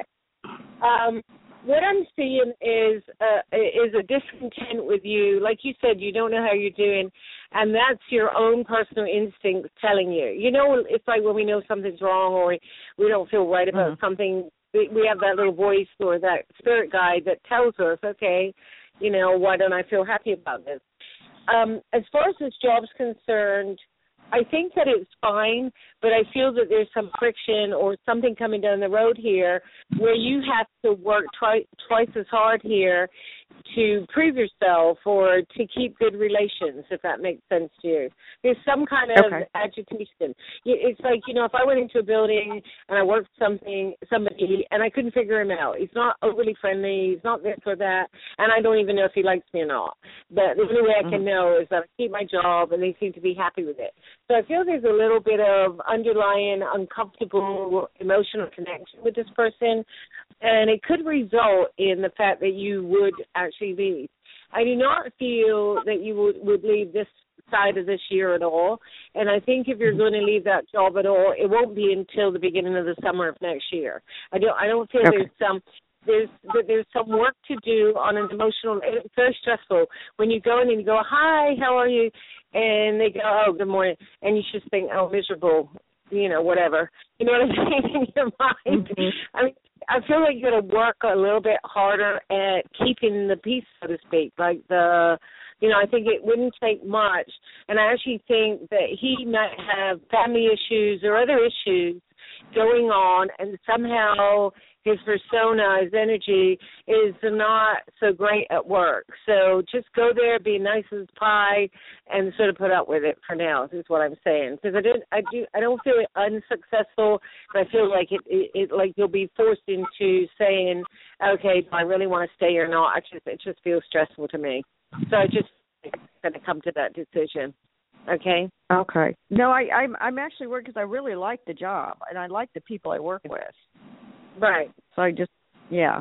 Um, what I'm seeing is uh, is a discontent with you. Like you said, you don't know how you're doing, and that's your own personal instinct telling you. You know, it's like when we know something's wrong or we don't feel right about Mm-hmm. something, we, we have that little voice or that spirit guide that tells us, okay, you know, why don't I feel happy about this? Um, as far as this job's concerned, I think that it's fine, but I feel that there's some friction or something coming down the road here where you have to work twi- twice as hard here to prove yourself or to keep good relations, if that makes sense to you. There's some kind of Okay. agitation. It's like, you know, if I went into a building and I worked something, somebody, and I couldn't figure him out. He's not overly friendly. He's not this or that, and I don't even know if he likes me or not. But the only way I can know is that I keep my job and they seem to be happy with it. So I feel there's a little bit of underlying uncomfortable emotional connection with this person, and it could result in the fact that you would actually leave. I do not feel that you would, would leave this side of this year at all, and I think if you're going to leave that job at all, it won't be until the beginning of the summer of next year. I don't. I don't feel Okay. there's some. There's there's some work to do on an emotional. It's very stressful when you go in and you go, hi, how are you? And they go, oh, good morning, and you just think, oh, miserable, you know, whatever. You know what I'm saying in your mind? Mm-hmm. I mean, I feel like you're going to work a little bit harder at keeping the peace, so to speak. Like the, you know, I think it wouldn't take much, and I actually think that he might have family issues or other issues going on, and somehow his persona, his energy is not so great at work. So just go there, be nice as pie, and sort of put up with it for now. Is what I'm saying. Because I didn't, I do, I don't feel it unsuccessful, but I feel like it, it, it, like you'll be forced into saying, okay, do I really want to stay or not? I just, it just feels stressful to me. So I just going to come to that decision. Okay. Okay. No, I, I'm I'm actually working because I really like the job and I like the people I work with. Right. So I just, yeah.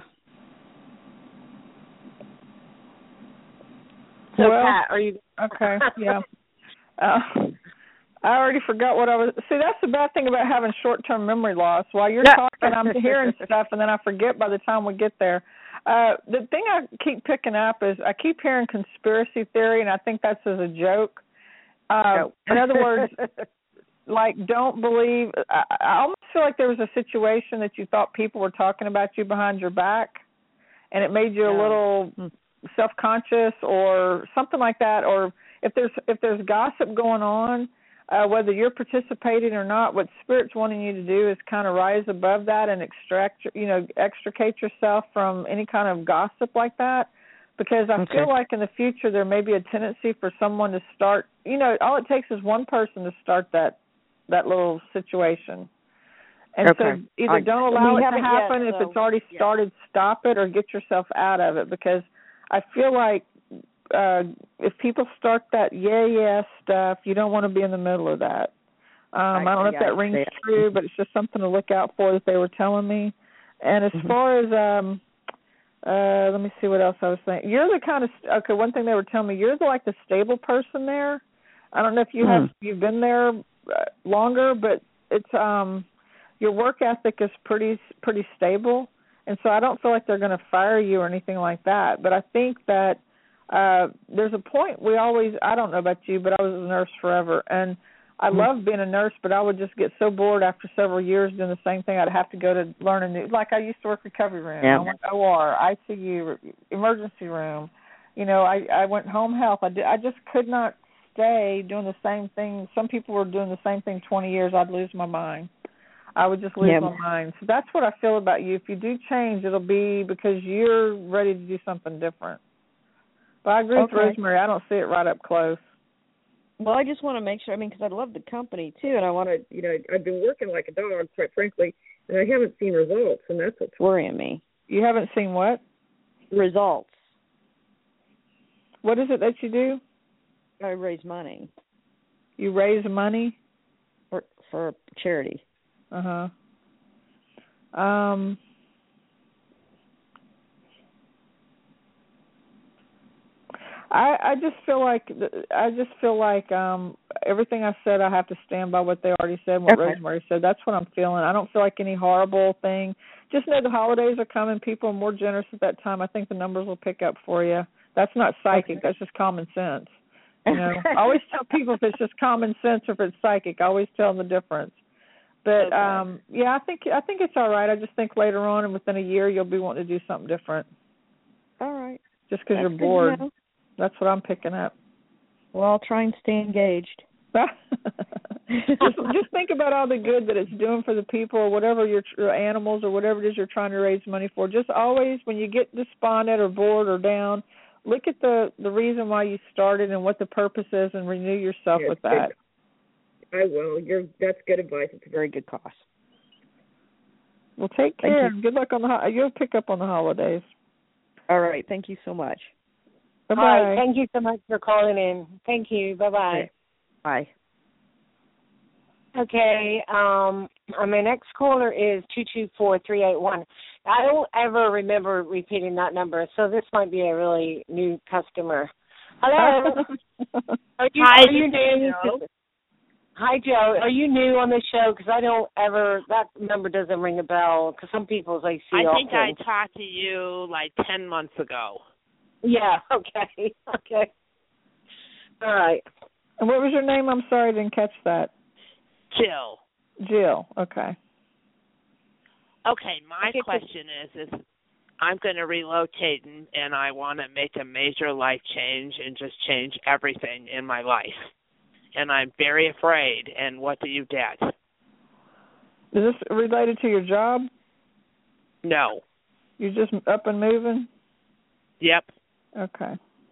So Well, Pat, are you Okay, yeah. Uh, I already forgot what I was. See, that's the bad thing about having short-term memory loss. While you're talking, I'm hearing stuff, and then I forget by the time we get there. Uh, the thing I keep picking up is I keep hearing conspiracy theory, and I think that's as a joke. Uh, in other words, like, don't believe. I, I almost feel like there was a situation that you thought people were talking about you behind your back, and it made you a No. little self-conscious or something like that. Or if there's if there's gossip going on, uh, whether you're participating or not, what Spirit's wanting you to do is kind of rise above that and extract, you know, extricate yourself from any kind of gossip like that. Because I Okay. feel like in the future there may be a tendency for someone to start, you know, all it takes is one person to start that that little situation. And Okay. so either I- don't allow we it to haven't yet, happen. If so- it's already yeah. started, stop it or get yourself out of it. Because I feel like uh, if people start that yeah, yeah stuff, you don't want to be in the middle of that. Um, I, I don't know if that rings true, but it's just something to look out for that they were telling me. And as mm-hmm. far as... um Uh, let me see what else I was saying. You're the kind of okay. One thing they were telling me, you're the, like the stable person there. I don't know if you have you've been there uh, longer, but it's um your work ethic is pretty pretty stable, and so I don't feel like they're going to fire you or anything like that. But I think that uh, there's a point we always. I don't know about you, but I was a nurse forever, and I mm-hmm. loved being a nurse, but I would just get so bored after several years doing the same thing. I'd have to go to learn a new, like I used to work recovery room, yeah. I went O R, I C U, emergency room. You know, I, I went home health. I, did, I just could not stay doing the same thing. Some people were doing the same thing twenty years. I'd lose my mind. I would just lose yeah. my mind. So that's what I feel about you. If you do change, it'll be because you're ready to do something different. But I agree okay. with Rosemary. I don't see it right up close. Well, I just want to make sure, I mean, because I love the company, too, and I want to, you know, I've been working like a dog, quite frankly, and I haven't seen results, and that's what's worrying me. You haven't seen what? Results. What is it that you do? I raise money. You raise money? For, for charity. Uh-huh. Um... I, I just feel like I just feel like um, everything I said, I have to stand by what they already said and what okay. Rosemary said. That's what I'm feeling. I don't feel like any horrible thing. Just know the holidays are coming. People are more generous at that time. I think the numbers will pick up for you. That's not psychic. Okay. That's just common sense. You know, I always tell people if it's just common sense or if it's psychic. I always tell them the difference. But okay. um, yeah, I think I think it's all right. I just think later on and within a year you'll be wanting to do something different. All right. Just because you're bored. Know. That's what I'm picking up. Well, I'll try and stay engaged. just, just think about all the good that it's doing for the people or whatever your, your animals or whatever it is you're trying to raise money for. Just always, when you get despondent or bored or down, look at the, the reason why you started and what the purpose is and renew yourself yeah, with that. Good. I will. You're, that's good advice. It's a very good cause. Well, take care. Good luck on the ho- You'll pick up on the holidays. All right. Thank you so much. Bye-bye. Hi, thank you so much for calling in. Thank you. Bye-bye. Okay. Bye. Okay, um, my next caller is two two four, three eight one. I don't ever remember repeating that number, so this might be a really new customer. Hello. are you, Hi, are you new? Joe. Hi, Joe. Are you new on the show? Because I don't ever, that number doesn't ring a bell, because some people's I see I think often. I talked to you like ten months ago. Yeah, okay, okay. All right. And what was your name? I'm sorry, I didn't catch that. Jill. Jill, okay. Okay, my question is, is I'm going to relocate and, and I want to make a major life change and just change everything in my life. And I'm very afraid, and what do you get? Is this related to your job? No. You're just up and moving? Yep. Okay.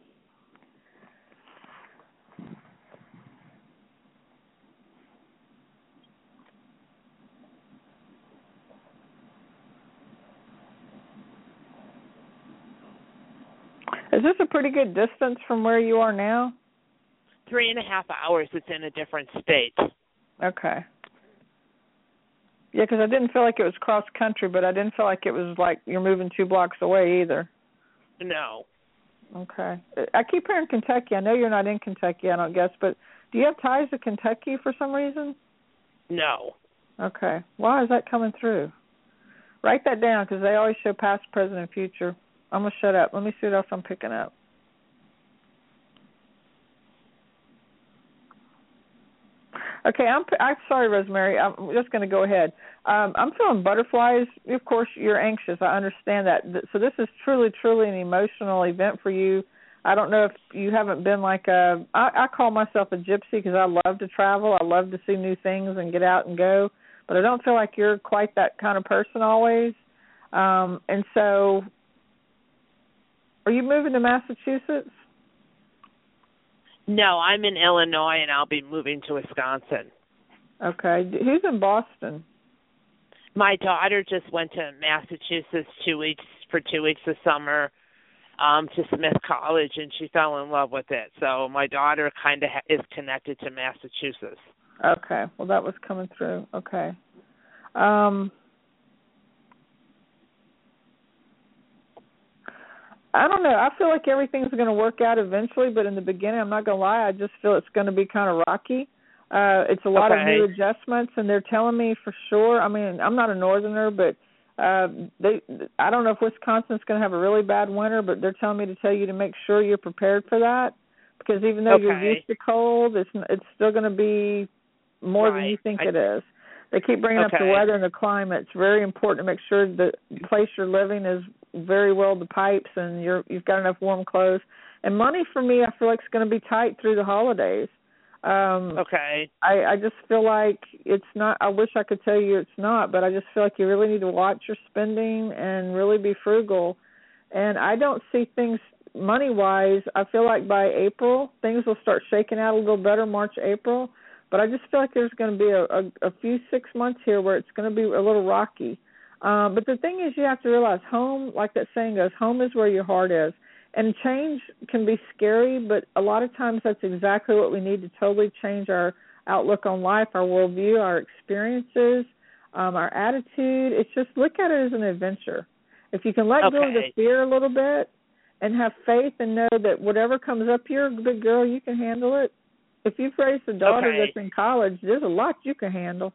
Is this a pretty good distance from where you are now? Three and a half hours. It's in a different state. Okay. Yeah, because I didn't feel like it was cross country, but I didn't feel like it was like you're moving two blocks away either. No. Okay. I keep hearing Kentucky. I know you're not in Kentucky, I don't guess, but do you have ties to Kentucky for some reason? No. Okay. Why is that coming through? Write that down because they always show past, present, and future. I'm going to shut up. Let me see what else I'm picking up. Okay, I'm I'm sorry, Rosemary. I'm just going to go ahead. Um, I'm feeling butterflies. Of course, you're anxious. I understand that. So this is truly, truly an emotional event for you. I don't know if you haven't been like a. I, I call myself a gypsy because I love to travel. I love to see new things and get out and go. But I don't feel like you're quite that kind of person always. Um, and so, are you moving to Massachusetts? No, I'm in Illinois, and I'll be moving to Wisconsin. Okay. Who's in Boston? My daughter just went to Massachusetts two weeks for two weeks this summer um, to Smith College, and she fell in love with it. So my daughter kind of ha- is connected to Massachusetts. Okay. Well, that was coming through. Okay. Um, I don't know. I feel like everything's going to work out eventually, but in the beginning, I'm not going to lie, I just feel it's going to be kind of rocky. Uh, it's a lot okay. of new adjustments, and they're telling me for sure. I mean, I'm not a northerner, but uh, they. I don't know if Wisconsin's going to have a really bad winter, but they're telling me to tell you to make sure you're prepared for that, because even though okay. you're used to cold, it's it's still going to be more right. than you think I, it is. They keep bringing okay. up the weather and the climate. It's very important to make sure the place you're living is very well the pipes and you're you've got enough warm clothes. And money for me, I feel like it's going to be tight through the holidays. Um, okay. I, I just feel like it's not. I wish I could tell you it's not, but I just feel like you really need to watch your spending and really be frugal. And I don't see things money wise. I feel like by April things will start shaking out a little better. March, April. But I just feel like there's going to be a, a, a few six months here where it's going to be a little rocky. Um, but the thing is, you have to realize home, like that saying goes, home is where your heart is. And change can be scary, but a lot of times that's exactly what we need to totally change our outlook on life, our worldview, our experiences, um, our attitude. It's just look at it as an adventure. If you can let okay. go of the fear a little bit and have faith and know that whatever comes up, you're a big girl, you can handle it. If you've raised a daughter okay. that's in college, there's a lot you can handle.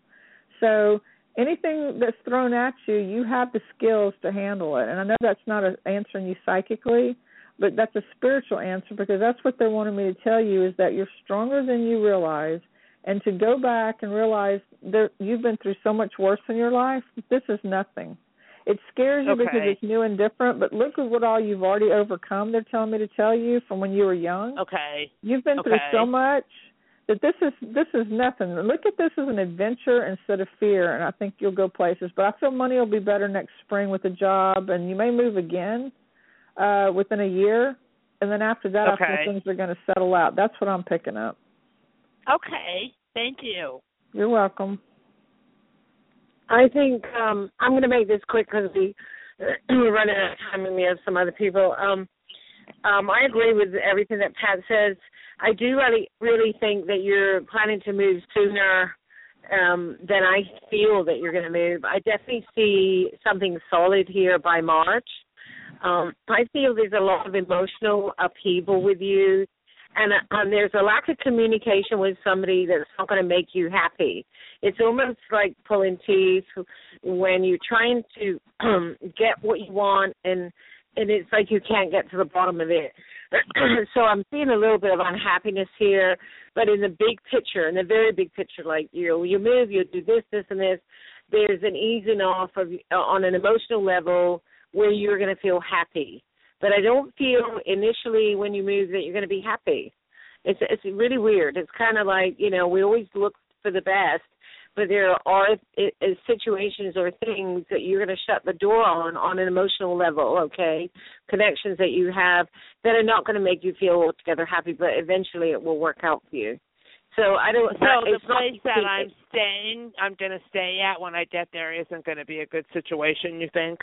So anything that's thrown at you, you have the skills to handle it. And I know that's not a, answering you psychically, but that's a spiritual answer, because that's what they wanted me to tell you, is that you're stronger than you realize. And to go back and realize that you've been through so much worse in your life, this is nothing. It scares you okay. because it's new and different, but look at what all you've already overcome, they're telling me to tell you, from when you were young. Okay. You've been okay. through so much that this is this is nothing. Look at this as an adventure instead of fear, and I think you'll go places. But I feel money will be better next spring with a job, and you may move again uh, within a year, and then after that okay. I feel things are going to settle out. That's what I'm picking up. Okay. Thank you. You're welcome. I think um, I'm going to make this quick because we, we're running out of time and we have some other people. Um, um, I agree with everything that Pat says. I do really, really think that you're planning to move sooner um, than I feel that you're going to move. I definitely see something solid here by March. Um, I feel there's a lot of emotional upheaval with you. And um, there's a lack of communication with somebody that's not going to make you happy. It's almost like pulling teeth when you're trying to um, get what you want, and and it's like you can't get to the bottom of it. So I'm seeing a little bit of unhappiness here, but in the big picture, in the very big picture, like you know, you move, you do this, this, and this. There's an easing off of uh, on an emotional level where you're going to feel happy. But I don't feel initially when you move that you're going to be happy. It's it's really weird. It's kind of like, you know, we always look for the best, but there are it, it, situations or things that you're going to shut the door on on an emotional level, okay, connections that you have that are not going to make you feel altogether happy, but eventually it will work out for you. So I don't. So it's the place not, that I'm staying, I'm going to stay at when I get there isn't going to be a good situation, you think?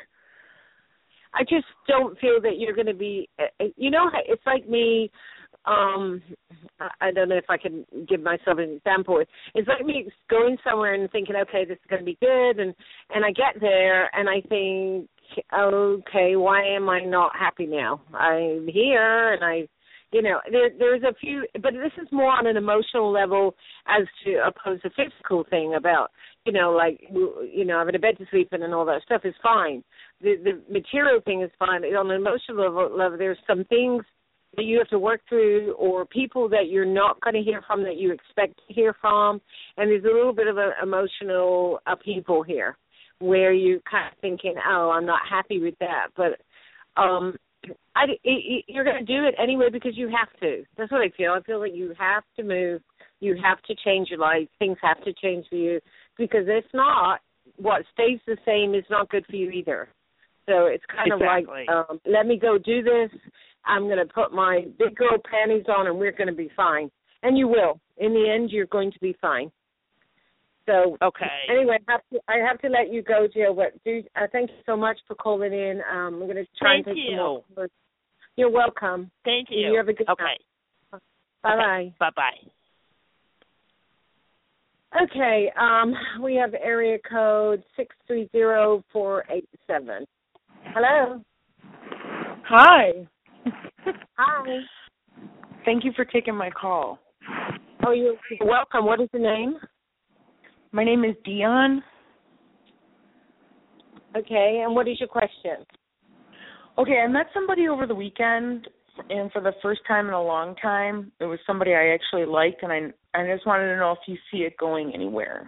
I just don't feel that you're going to be, you know, it's like me, um, I don't know if I can give myself an example. It's like me going somewhere and thinking, okay, this is going to be good, and, and I get there and I think, okay, why am I not happy now? I'm here and I, you know, there, there's a few, but this is more on an emotional level as to opposed to physical thing about, you know, like, you know, having a bed to sleep in and all that stuff is fine. The the material thing is fine. On an emotional level, level, there's some things that you have to work through, or people that you're not going to hear from that you expect to hear from. And there's a little bit of an emotional upheaval here where you're kind of thinking, oh, I'm not happy with that. But um, I, it, you're going to do it anyway because you have to. That's what I feel. I feel like you have to move. You have to change your life. Things have to change for you, because if not, what stays the same is not good for you either. So it's kind exactly. of like, um, let me go do this. I'm going to put my big girl panties on, and we're going to be fine. And you will. In the end, you're going to be fine. So okay. Anyway, I have to, I have to let you go, Jill. But do, uh, thank you so much for calling in. Um, I'm going to try thank and take you. some more. You're welcome. Thank you. You have a good okay. night. Bye-bye. Okay. Bye-bye. Okay, um, we have area code six three zero four eight seven. Hello. Hi. Hi. Thank you for taking my call. Oh, you're welcome. What is the name? My name is Dion. Okay, and what is your question? Okay, I met somebody over the weekend, and for the first time in a long time, it was somebody I actually liked, and I I just wanted to know if you see it going anywhere.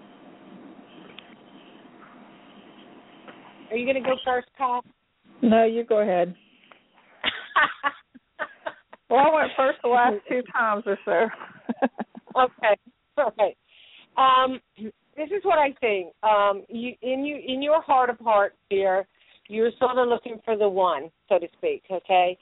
Are you going to go first, Pat? No, you go ahead. Well, I went first the last two times or so. Okay. Okay. Um, this is what I think. Um, you, in you, in your heart of hearts here, you're sort of looking for the one, so to speak, okay?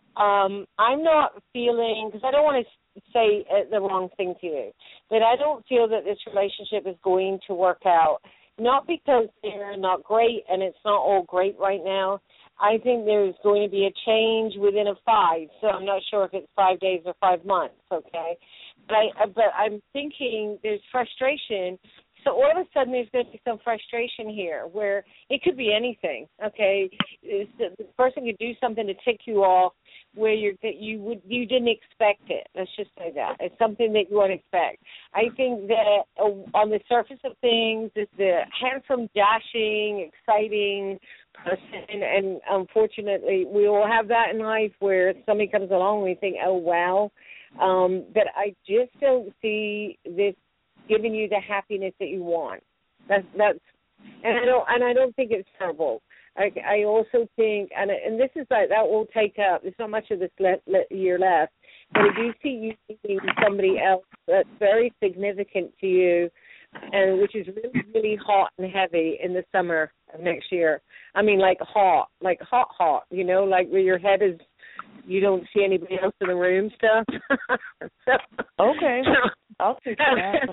Um, I'm not feeling, because I don't want to say the wrong thing to you, but I don't feel that this relationship is going to work out, not because they're not great and it's not all great right now. I think there's going to be a change within a five, so I'm not sure if it's five days or five months, okay? But, I, but I'm thinking there's frustration. So all of a sudden there's going to be some frustration here where it could be anything, okay? It's the, the person could do something to tick you off where you're, that you would you didn't expect it. Let's just say that. It's something that you wouldn't expect. I think that uh, on the surface of things, it's the handsome, dashing, exciting person, and unfortunately we all have that in life where somebody comes along and we think, oh, wow. Um, but I just don't see this giving you the happiness that you want. That's that's, and I don't and I don't think it's terrible. I, I also think, and and this is like that will take up. There's not much of this le- le- year left, but I do see you seeing somebody else that's very significant to you, and which is really really hot and heavy in the summer of next year. I mean, like hot, like hot, hot. You know, like where your head is. You don't see anybody else in the room stuff. so, okay. I'll take that.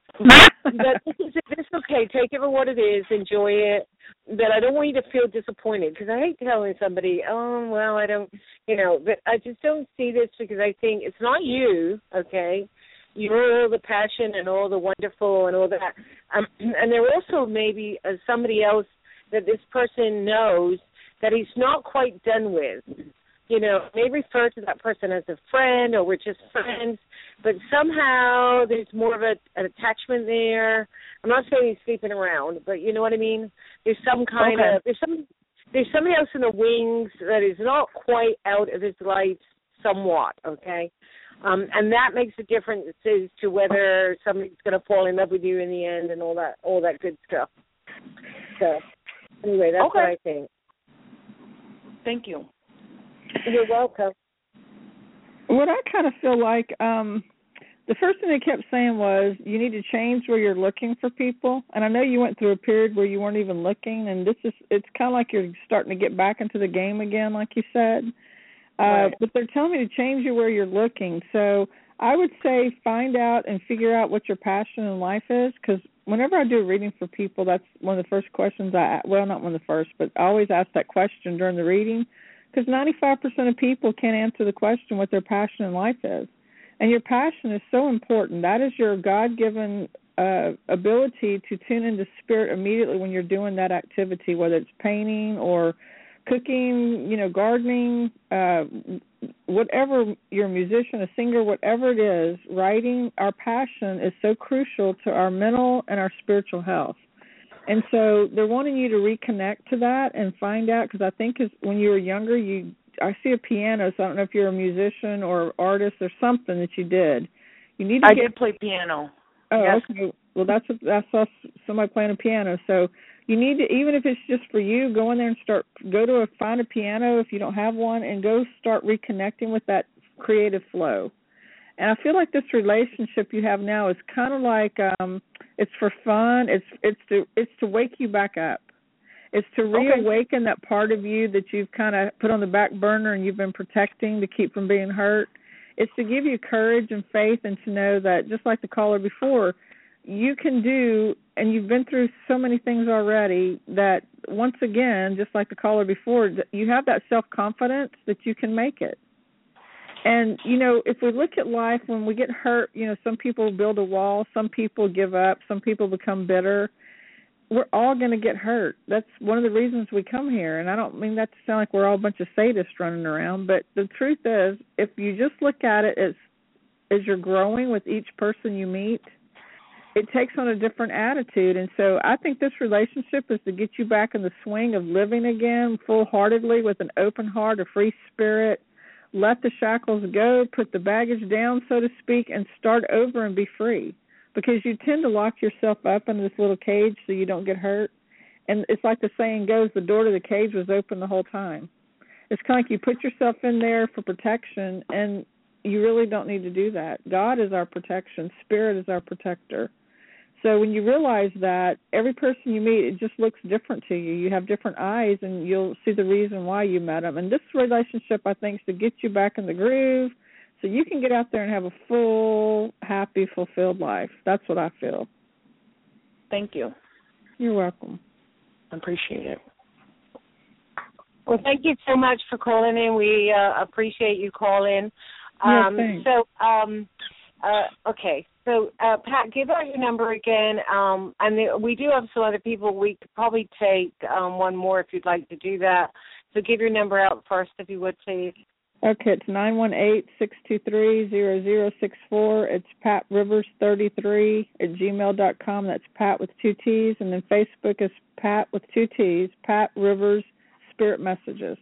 But this is, it's okay. Take it for what it is. Enjoy it. But I don't want you to feel disappointed, because I hate telling somebody, oh, well, I don't, you know, but I just don't see this because I think it's not you, okay? You're all the passion and all the wonderful and all that. Um, and there also maybe uh, somebody else that this person knows that he's not quite done with. You know, may refer to that person as a friend or we're just friends, but somehow there's more of a, an attachment there. I'm not saying he's sleeping around, but you know what I mean? There's some kind okay. of, there's some, there's somebody else in the wings that is not quite out of his life somewhat, okay? Um, and that makes a difference as to whether somebody's going to fall in love with you in the end and all that, all that good stuff. So, anyway, that's okay. what I think. Thank you. You're welcome. What I kind of feel like, um, the first thing they kept saying was you need to change where you're looking for people. And I know you went through a period where you weren't even looking, and this is, it's kind of like you're starting to get back into the game again, like you said. Uh, right. But they're telling me to change you where you're looking. So I would say find out and figure out what your passion in life is, because whenever I do a reading for people, that's one of the first questions I, well, not one of the first, but I always ask that question during the reading. Because ninety-five percent of people can't answer the question what their passion in life is. And your passion is so important. That is your God-given uh, ability to tune into spirit immediately when you're doing that activity, whether it's painting or cooking, you know, gardening, uh, whatever, you're a musician, a singer, whatever it is, writing, our passion is so crucial to our mental and our spiritual health. And so they're wanting you to reconnect to that and find out, because I think as, when you were younger, you I see a piano, so I don't know if you're a musician or artist or something that you did. You need to I get, did play piano. Oh, yes. okay. Well, that's a, that's us, somebody playing a piano. So you need to, even if it's just for you, go in there and start. Go to a find a piano if you don't have one, and go start reconnecting with that creative flow. And I feel like this relationship you have now is kind of like um, it's for fun. It's it's to it's to wake you back up. It's to reawaken okay. that part of you that you've kind of put on the back burner and you've been protecting to keep from being hurt. It's to give you courage and faith and to know that, just like the caller before, you can do, and you've been through so many things already that, once again, just like the caller before, you have that self-confidence that you can make it. And, you know, if we look at life, when we get hurt, you know, some people build a wall, some people give up, some people become bitter. We're all going to get hurt. That's one of the reasons we come here. And I don't mean that to sound like we're all a bunch of sadists running around, but the truth is, if you just look at it as as you're growing with each person you meet, it takes on a different attitude. And so I think this relationship is to get you back in the swing of living again full-heartedly with an open heart, a free spirit. Let the shackles go, put the baggage down, so to speak, and start over and be free. Because you tend to lock yourself up in this little cage so you don't get hurt. And it's like the saying goes, the door to the cage was open the whole time. It's kind of like you put yourself in there for protection, and you really don't need to do that. God is our protection. Spirit is our protector. So when you realize that, every person you meet, it just looks different to you. You have different eyes, and you'll see the reason why you met them. And this relationship, I think, is to get you back in the groove, so you can get out there and have a full, happy, fulfilled life. That's what I feel. Thank you. You're welcome. I appreciate it. Well, thank you so much for calling in. We uh, appreciate you calling. Um, yeah, thanks. So, um, uh, okay. So, uh, Pat, give out your number again. Um, and the, we do have some other people. We could probably take um, one more if you'd like to do that. So give your number out first, if you would, please. Okay, it's nine one eight, six two three, zero zero six four. It's Pat Rivers thirty-three at gmail dot com. That's Pat with two T's. And then Facebook is Pat with two T's, Pat Rivers Spirit Messages.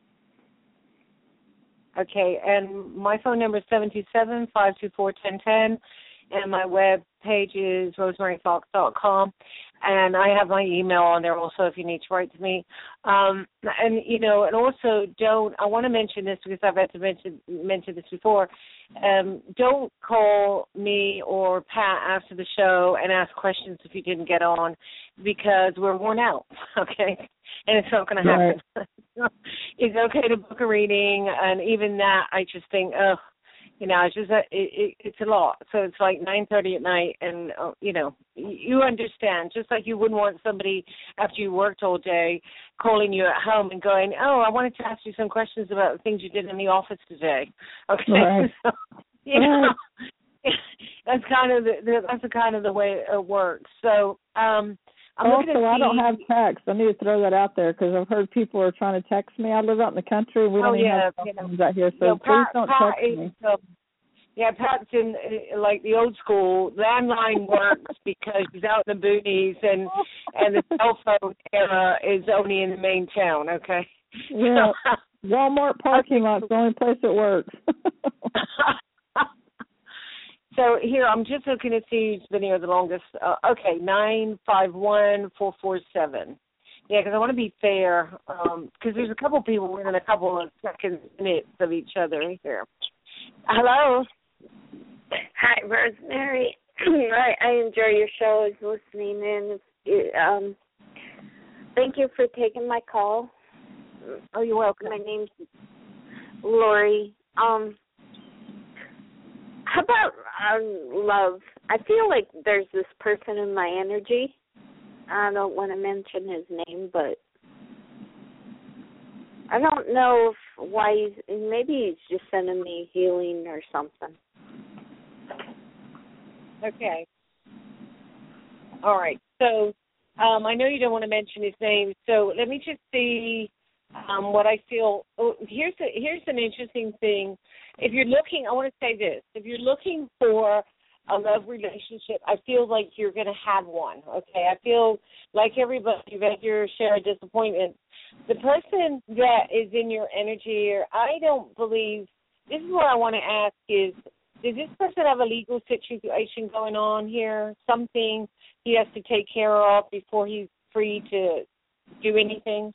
Okay, and my phone number is seven two seven, five two four, one zero one zero. And my web page is rosemary fox dot com. And I have my email on there also if you need to write to me. Um, and, you know, and also don't, I want to mention this because I've had to mention, mention this before. Um, don't call me or Pat after the show and ask questions if you didn't get on, because we're worn out, okay? And it's not going to happen. Right. It's okay to book a reading, and even that I just think, oh, you know, it's just a, it, it, it's a lot. So it's like nine thirty at night, and uh, you know, you understand. Just like you wouldn't want somebody after you worked all day calling you at home and going, "Oh, I wanted to ask you some questions about the things you did in the office today." Okay, right. So, you know, that's kind of the, the that's the kind of the way it works. So. um I'm also, see... I don't have text. I need to throw that out there because I've heard people are trying to text me. I live out in the country, and we don't oh, even yeah, have cell yeah. phones out here, so no, please Pat, don't Pat text is, me. Um, yeah, Pat's in, uh, like, the old school. Landline works because she's out in the boonies, and, and the cell phone era is only in the main town, okay? Yeah, Walmart parking lot's the only place it works. So here, I'm just looking to see who's been here the longest. Uh, okay, nine five one, four four seven. Yeah, because I want to be fair, because um, there's a couple people within a couple of seconds, minutes of each other here. Hello. Hi, Rosemary. I, I enjoy your show. I was listening in. Um, thank you for taking my call. Oh, you're welcome. My name's Lori. Um, how about um, love? I feel like there's this person in my energy. I don't want to mention his name, but I don't know if why he's, maybe he's just sending me healing or something. Okay. All right. So um, I know you don't want to mention his name, so let me just see um, what I feel. Oh, here's a, here's an interesting thing. If you're looking, I want to say this. If you're looking for a love relationship, I feel like you're going to have one, okay? I feel like everybody, you've had your share of disappointment. the person that is in your energy, or I don't believe, this is what I want to ask is, does this person have a legal situation going on here? Something he has to take care of before he's free to do anything?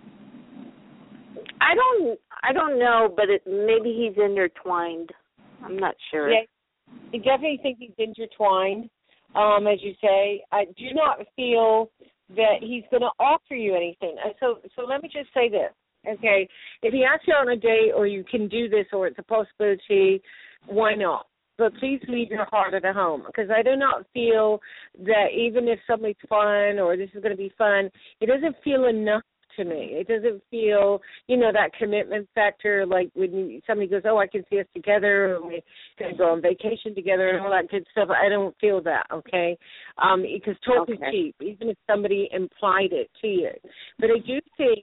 I don't I don't know, but it, maybe he's intertwined. I'm not sure. Yeah, I definitely think he's intertwined, um, as you say. I do not feel that he's going to offer you anything. And so, so let me just say this, okay? If he asks you on a date or you can do this or it's a possibility, why not? But please leave your heart at home, because I do not feel that even if something's fun or this is going to be fun, it doesn't feel enough to me. It doesn't feel, you know, that commitment factor, like when you, somebody goes, oh, I can see us together, and we can go on vacation together and all that good stuff. I don't feel that, okay? Um, because talk is cheap, even if somebody implied it to you. But I do think,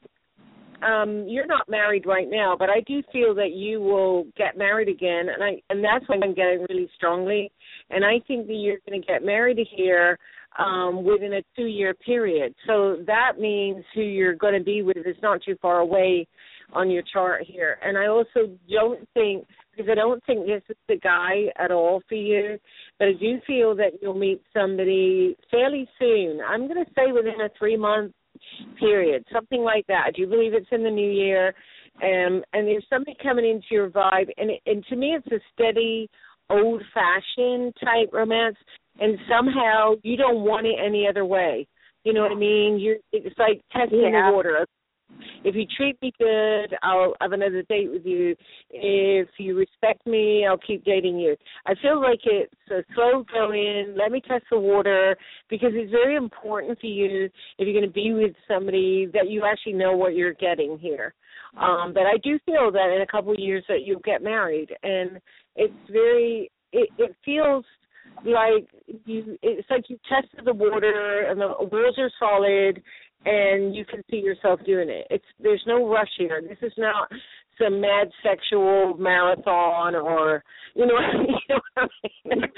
um, you're not married right now, but I do feel that you will get married again, and I and that's what I'm getting really strongly. And I think that you're going to get married here um, within a two-year period. So that means who you're going to be with is not too far away on your chart here. And I also don't think, because I don't think this is the guy at all for you, but I do feel that you'll meet somebody fairly soon. I'm going to say within a three-month period, something like that. I do believe it's in the new year. Um, and there's somebody coming into your vibe. And, it, and to me, it's a steady, old-fashioned type romance. And somehow you don't want it any other way. You know what I mean? You're, it's like testing yeah. the water. If you treat me good, I'll have another date with you. If you respect me, I'll keep dating you. I feel like it's a slow going, let me test the water, because it's very important for you, if you're going to be with somebody, that you actually know what you're getting here. Um, but I do feel that in a couple of years that you'll get married. And it's very, it, it feels like you, it's like you tested the water and the walls are solid, and you can see yourself doing it. It's there's no rush here. This is not some mad sexual marathon, or you know, you know what I mean.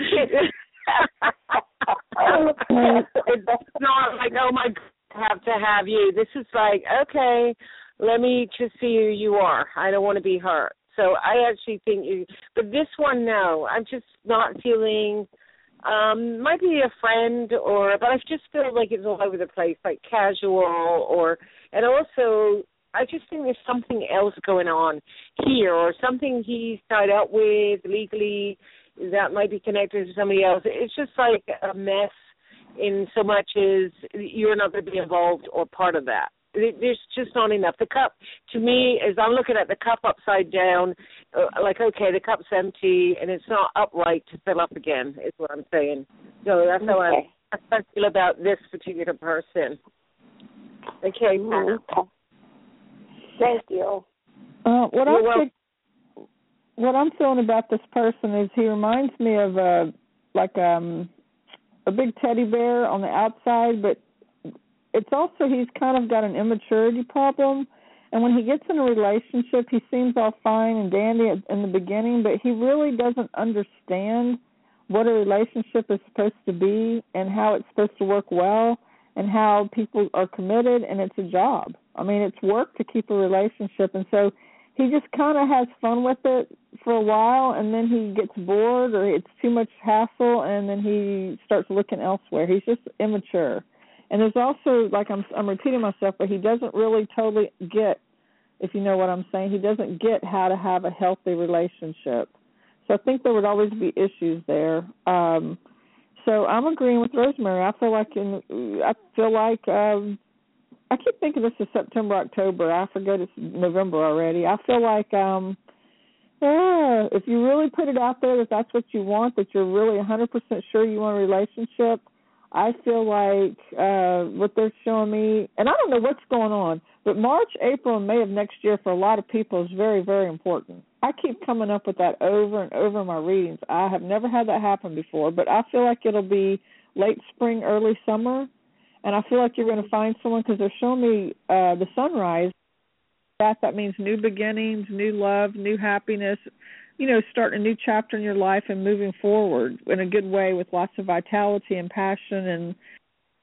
It's not like, oh my God, I have to have you. This is like, okay, let me just see who you are. I don't want to be hurt. So I actually think you. But this one, no, I'm just not feeling. Um, might be a friend, or but I just feel like it's all over the place, like casual, or and also I just think there's something else going on here, or something he's tied up with legally that might be connected to somebody else. It's just like a mess in so much as you're not going to be involved or part of that. There's just not enough. The cup, to me, as I'm looking at the cup upside down, uh, like, okay, the cup's empty, and it's not upright to fill up again, is what I'm saying. So that's how okay. I, I feel about this particular person. Okay, okay. Thank you. Uh, what, You're I'm think, what I'm feeling about this person is he reminds me of a, like um, a big teddy bear on the outside, but it's also he's kind of got an immaturity problem, and when he gets in a relationship, he seems all fine and dandy in the beginning, but he really doesn't understand what a relationship is supposed to be and how it's supposed to work well and how people are committed, and it's a job. I mean, it's work to keep a relationship, and so he just kind of has fun with it for a while, and then he gets bored or it's too much hassle, and then he starts looking elsewhere. He's just immature. And there's also, like I'm, I'm repeating myself, but he doesn't really totally get, if you know what I'm saying, he doesn't get how to have a healthy relationship. So I think there would always be issues there. Um, so I'm agreeing with Rosemary. I feel like in, I feel like um, I keep thinking this is September, October. I forget it's November already. I feel like um, yeah, if you really put it out there that that's what you want, that you're really one hundred percent sure you want a relationship, I feel like uh, what they're showing me, and I don't know what's going on, but March, April, and May of next year for a lot of people is very, very important. I keep coming up with that over and over in my readings. I have never had that happen before, but I feel like it'll be late spring, early summer, and I feel like you're going to find someone because they're showing me uh, the sunrise. That, that means new beginnings, new love, new happiness, you know, starting a new chapter in your life and moving forward in a good way with lots of vitality and passion. And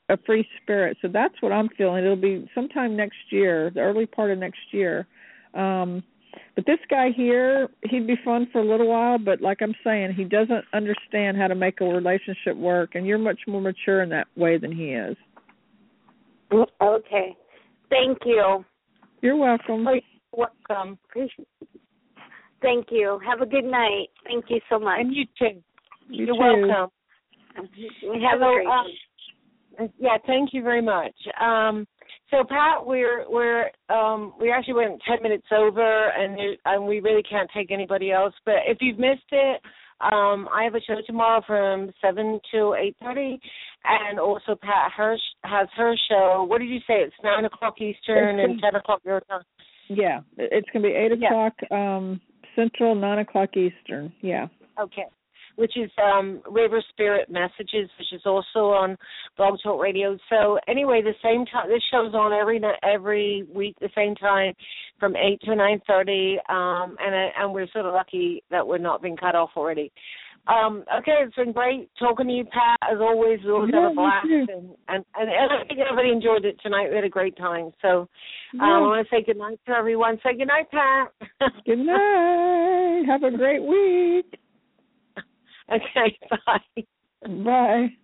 a free spirit. So that's what I'm feeling. It'll be sometime next year, the early part of next year. Um, but this guy here, he'd be fun for a little while, but like I'm saying, he doesn't understand how to make a relationship work, and you're much more mature in that way than he is. Okay. Thank you. You're welcome. You're welcome. Thank you. Have a good night. Thank you so much. And you too. You You're too. welcome. Have Hello, a great uh, yeah, thank you very much. Um, so Pat, we're we're um, we actually went ten minutes over, and there, and we really can't take anybody else. But if you've missed it, um, I have a show tomorrow from seven to eight thirty, and also Pat Hirsch has her show. What did you say? It's nine o'clock Eastern It's and ten o'clock your time. Yeah, it's going to be eight Yeah. o'clock um, Central, nine o'clock Eastern. Yeah. Okay. Which is um, River Spirit Messages, which is also on Blog Talk Radio. So anyway, the same time, this show's on every every week, the same time, from eight to nine thirty, um, and and we're sort of lucky that we're not being cut off already. Um, okay, it's been great talking to you, Pat. As always, we always Yeah, have a blast, me too. and, and, and I think everybody enjoyed it tonight. We had a great time. So um, Yeah. I want to say good night to everyone. Say good night, Pat. Good night. Have a great week. Okay, bye. Bye.